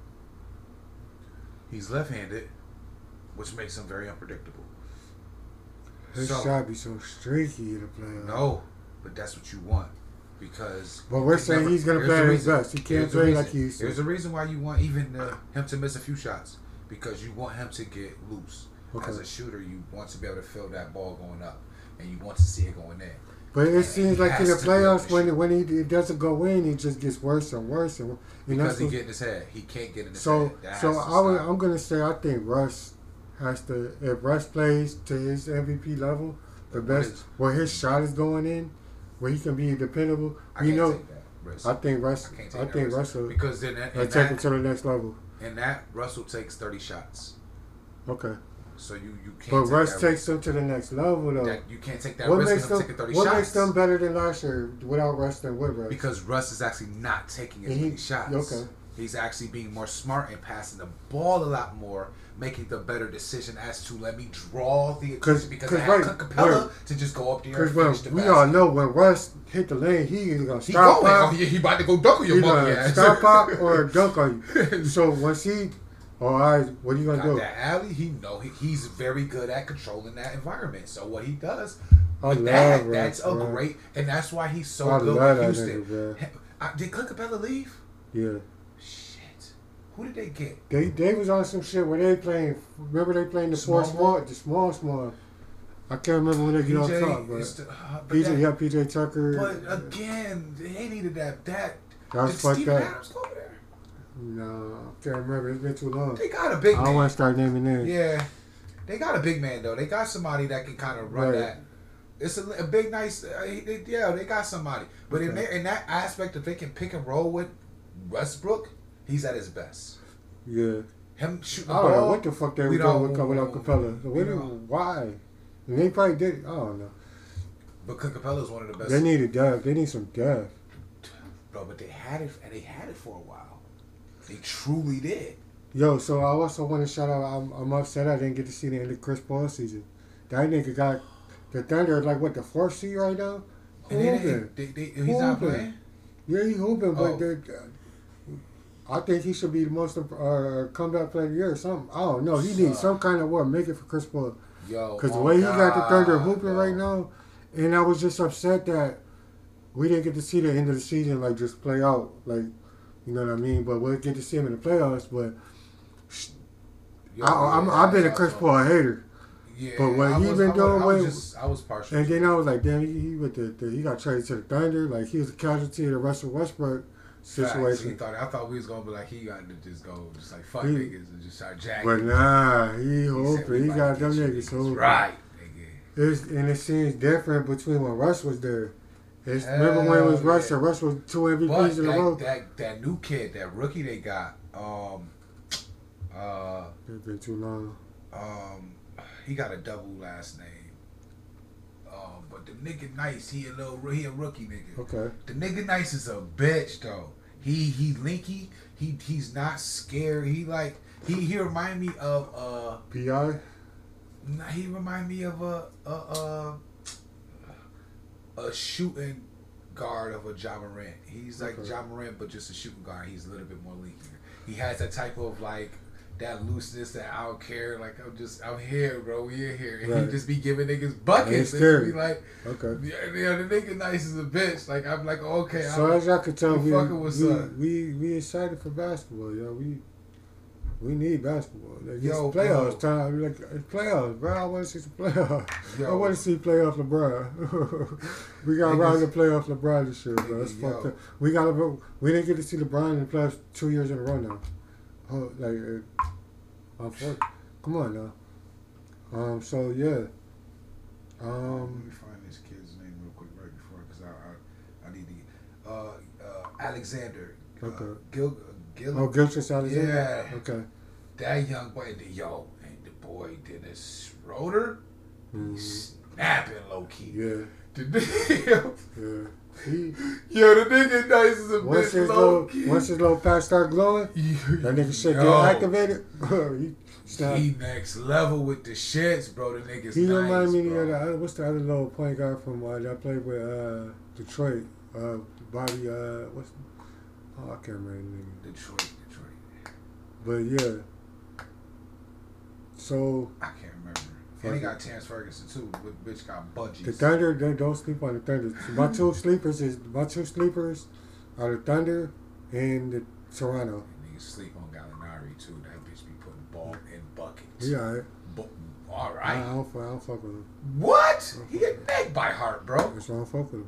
He's left-handed, which makes him very unpredictable. His So- shot be so streaky in the playoffs. No, but that's what you want because. But we're it's saying never- he's gonna here's play the at his reason. best. He can't Here's the play reason. like he used to. There's a reason why you want even uh, him to miss a few shots because you want him to get loose. Okay. As a shooter, you want to be able to feel that ball going up, and you want to see it going in. But it And seems he like in has the to be able playoffs to when shoot. when he it doesn't go in, it just gets worse and worse. And, and Because that's he what- get in his head, he can't get in his so head. That so has to I would, stop. I'm gonna say I think Russ has to if Russ plays to his M V P level, the What best is- where his shot is going in, where he can be dependable. I We can't know. take that risk. I think Russ. I can't take I that think risk. Russell because then that, will in, take it that, to the next level. in that Russell takes thirty shots. Okay. So you you can't. But take Russ that takes risk. them to the next level though. That, you can't take that What risk makes of them him taking thirty What shots. makes them better than last year without Russ than with Russ? Because Russ is actually not taking as And he- many shots. okay. He's actually being more smart and passing the ball a lot more, making the better decision as to let me draw the Cause- attention because cause I have right, Capella right. to just go up there Because and well, finish the we basket. all know when Russ hit the lane, he either gonna He stop going. pop, Oh, he, he about to go dunk on your he monkey gonna ass. stop pop or dunk on you. So once he, all right, what are you gonna Got do? that alley, he know he, he's very good at controlling that environment. So what he does, I with love that, Russ, that's a bro. great, and that's why he's so I good love with that Houston. nigga, bro. I, did Clint Capella leave? Yeah, Shit, who did they get? they they was on some shit where they playing. Remember they playing the Small small small, the small small. I can't remember when they get off P J top, is but the- uh, but P J, that- yeah, P J Tucker. But again, they needed that. That That was did fucked Steven up. Adams go over there? No, I can't remember. It's been too long. They got a big I don't man. want to start naming names. Yeah, they got a big man though. They got somebody that can kind of run Right. that. It's a, a big, nice. Uh, he- they- yeah, they got somebody. But in Okay. there, in that aspect, if they can pick and roll with Westbrook, he's at his best. Yeah. Him shooting I the don't know ball. what the fuck they we were doing don't- with without Capella. What we do- don't- why? And they probably did. I don't know. But Clint Capella is one of the best. They needed depth. They need some depth. Bro, but they had it, and they had it for a while. They truly did. Yo, so I also want to shout out. I'm, I'm upset I didn't get to see the end of Chris Paul season. That nigga got the Thunder like what the fourth seed right now. And then Hooping. they, they, they, he's not Hooping. playing. Yeah, he hooping, Oh. but the, I think he should be the most uh, comeback player of the year or something. I don't know. He needs some kind of what make it for Chris Paul. Yo, Because the oh way he got the Thunder God, hooping yo. right now, and I was just upset that we didn't get to see the end of the season like just play out, like you know what I mean. But we'll get to see him in the playoffs. But sh- Yo, I, I'm, yeah, I've been a that's Chris also- Paul hater. Yeah, But what I he was, been I doing was, I was, with- just, I was partial. And then I was like, damn, he, he with the, the he got traded to the Thunder. Like he was a casualty of the Russell Westbrook Facts. He situation. thought, I thought we was gonna be like, he got to just go, just like fuck He- niggas and just start jacking. But nah, he He said, hoping "We he about got to them get you niggas hoping. right, nigga. It's, and it seems different between when Russ was there. It's, remember when it was Hell Russ yeah. and Russ was two M V But Ps in a row? that, that that new kid, that rookie they got, um, uh, It's been too long. um, he got a double last name. Um, but the nigga nice, he a little, he a rookie nigga. Okay. The nigga nice is a bitch though. He he linky. He he's not scared. He like he he remind me of uh. P I? Nah, he remind me of a a a, a shooting guard of a Ja Morant. He's like Okay. Ja Morant, but just a shooting guard. He's a little bit more linkier. He has that type of like that looseness that I don't care. Like I'm just I'm here, bro. We in here, and Right. he just be giving niggas buckets. Ain't And be scared. like, Okay. yeah, yeah, the nigga nice as a bitch. Like I'm like okay. So I'm, as y'all can tell, you we, fucking with we, son. we we excited for basketball, yo. We we need basketball. Like, it's Yo, playoffs bro. time. Like it's playoffs, bro. I want to see some playoffs. Yo. I want to see playoff LeBron. we got Niggas- around the playoff LeBron this year, bro. That's Nigga, fucked yo. up. We got to. We didn't get to see LeBron in the playoffs two years in a row now. Oh, like, uh, unfortunately. Come on now. Um. So yeah. Let Um. me find this kid's name real quick right before, because I, I I need to. Uh, uh, Alexander. Uh, Okay. Gil, Gil, Oh, Gilchrist Alexander. Yeah. Okay. That young boy, the, yo, and the boy Dennis Schroeder, Mhm. he's snapping low key. Yeah. The nigga, Yeah. He. yo, the nigga nice as a Once bitch his low little, key. once his little patch start glowing, that nigga shit get Yo, activated. he snap. He He, next level with the shits, bro. The nigga's nice, remind me bro. of the other, what's the other little point guard from uh, that played with uh, Detroit? Uh, Bobby. Uh, what's? Oh, I can't remember the name. Detroit, Detroit. But yeah. So I can't remember. And he got Terrence Ferguson too. With bitch got budgies. the Thunder, they don't sleep on the Thunder. My two sleepers is my two sleepers are the Thunder and the Toronto. Niggas sleep on Gallinari too. That bitch be putting ball in buckets. Yeah, alright. Bu- all I, right. I don't, fuck- I don't fuck with him. What? He get neck by heart, bro. That's why I don't fuck with him.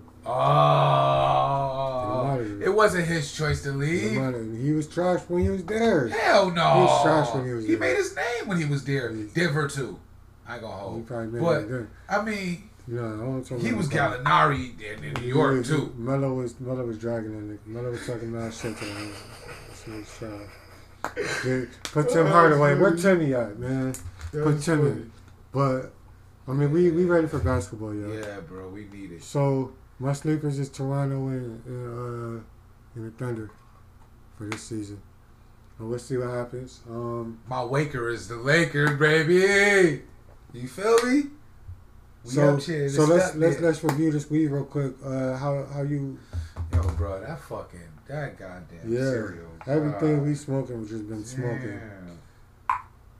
Oh, Get him outta here. it wasn't his choice to It leave. matter. He was trash when he was there. Hell no. He was trash when he was He there. made his name when he was there. He- Denver too. I ain't gonna He hold. probably made But it then. I mean, You know, I don't talk he about was him. Gallinari in, in New He York was- too. Melo was Melo was dragging that nigga. Melo was talking mad shit to him. He was trash. Dude, put Tim Hardaway. Where Timmy at, man? Put Tim in. But I mean, we we ready for basketball, yo. Yeah, bro, we need it. So my sleepers is Toronto and, and uh and the Thunder for this season. And we'll see what happens. Um, My waker is the Lakers, baby. You feel me? We so up here. so It's let's up let's there. let's review this week real quick. Uh, how how you Yo, bro, that fucking that goddamn yeah cereal. everything God. we smoking we just been smoking. Damn.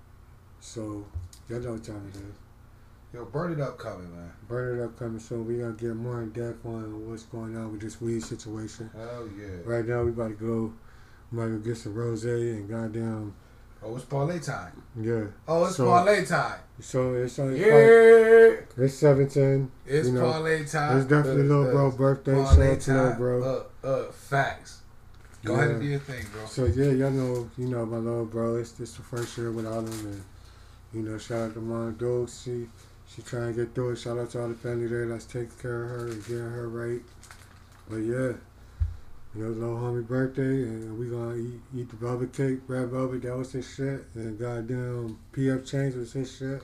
So y'all know what time it is. Yo, burn it up coming, man. Burn it up coming soon. We gonna get more in depth on what's going on with this weed situation. Hell yeah. Right now we about to go. We about to go get some rose and goddamn Oh, it's parlay time. yeah. Oh, it's So- parlay time. So it's only Yeah. it's seventeen. It's you know, parlay time. It's definitely Uh, little bro uh, birthday. Shout parlay out to little time. bro. Uh, uh, facts. Go ahead and do Yeah. your thing, bro. So yeah, y'all know, you know my little bro. It's this the first year without him, and you know, shout out to Mom Dogs. She she trying to get through it. Shout out to all the family there that's taking care of her and getting her right. But yeah, you know, little homie birthday, and we gonna eat eat the velvet cake, red velvet. That was his shit, and goddamn P F Change was his shit.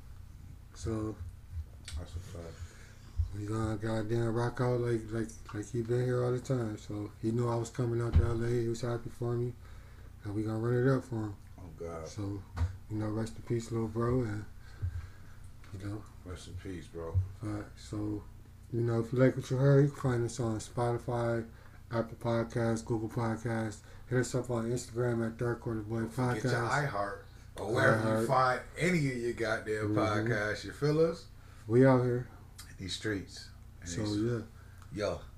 So That's a fact. we gonna goddamn rock out like like like he been here all the time. So he knew I was coming out to L A. He was happy for me, and we gonna run it up for him. Oh, God. So, you know, rest in peace, little bro, and you know, Rest in peace, bro. uh, so, you know, if you like what you heard, you can find us on Spotify, Apple Podcasts, Google Podcasts. Hit us up on Instagram at Third Quarter Boy Get your Podcast. iHeart or wherever iHeart. you find any of your goddamn Mhm. podcasts. You feel us? We out here, In these streets. In so these- yeah. Yo.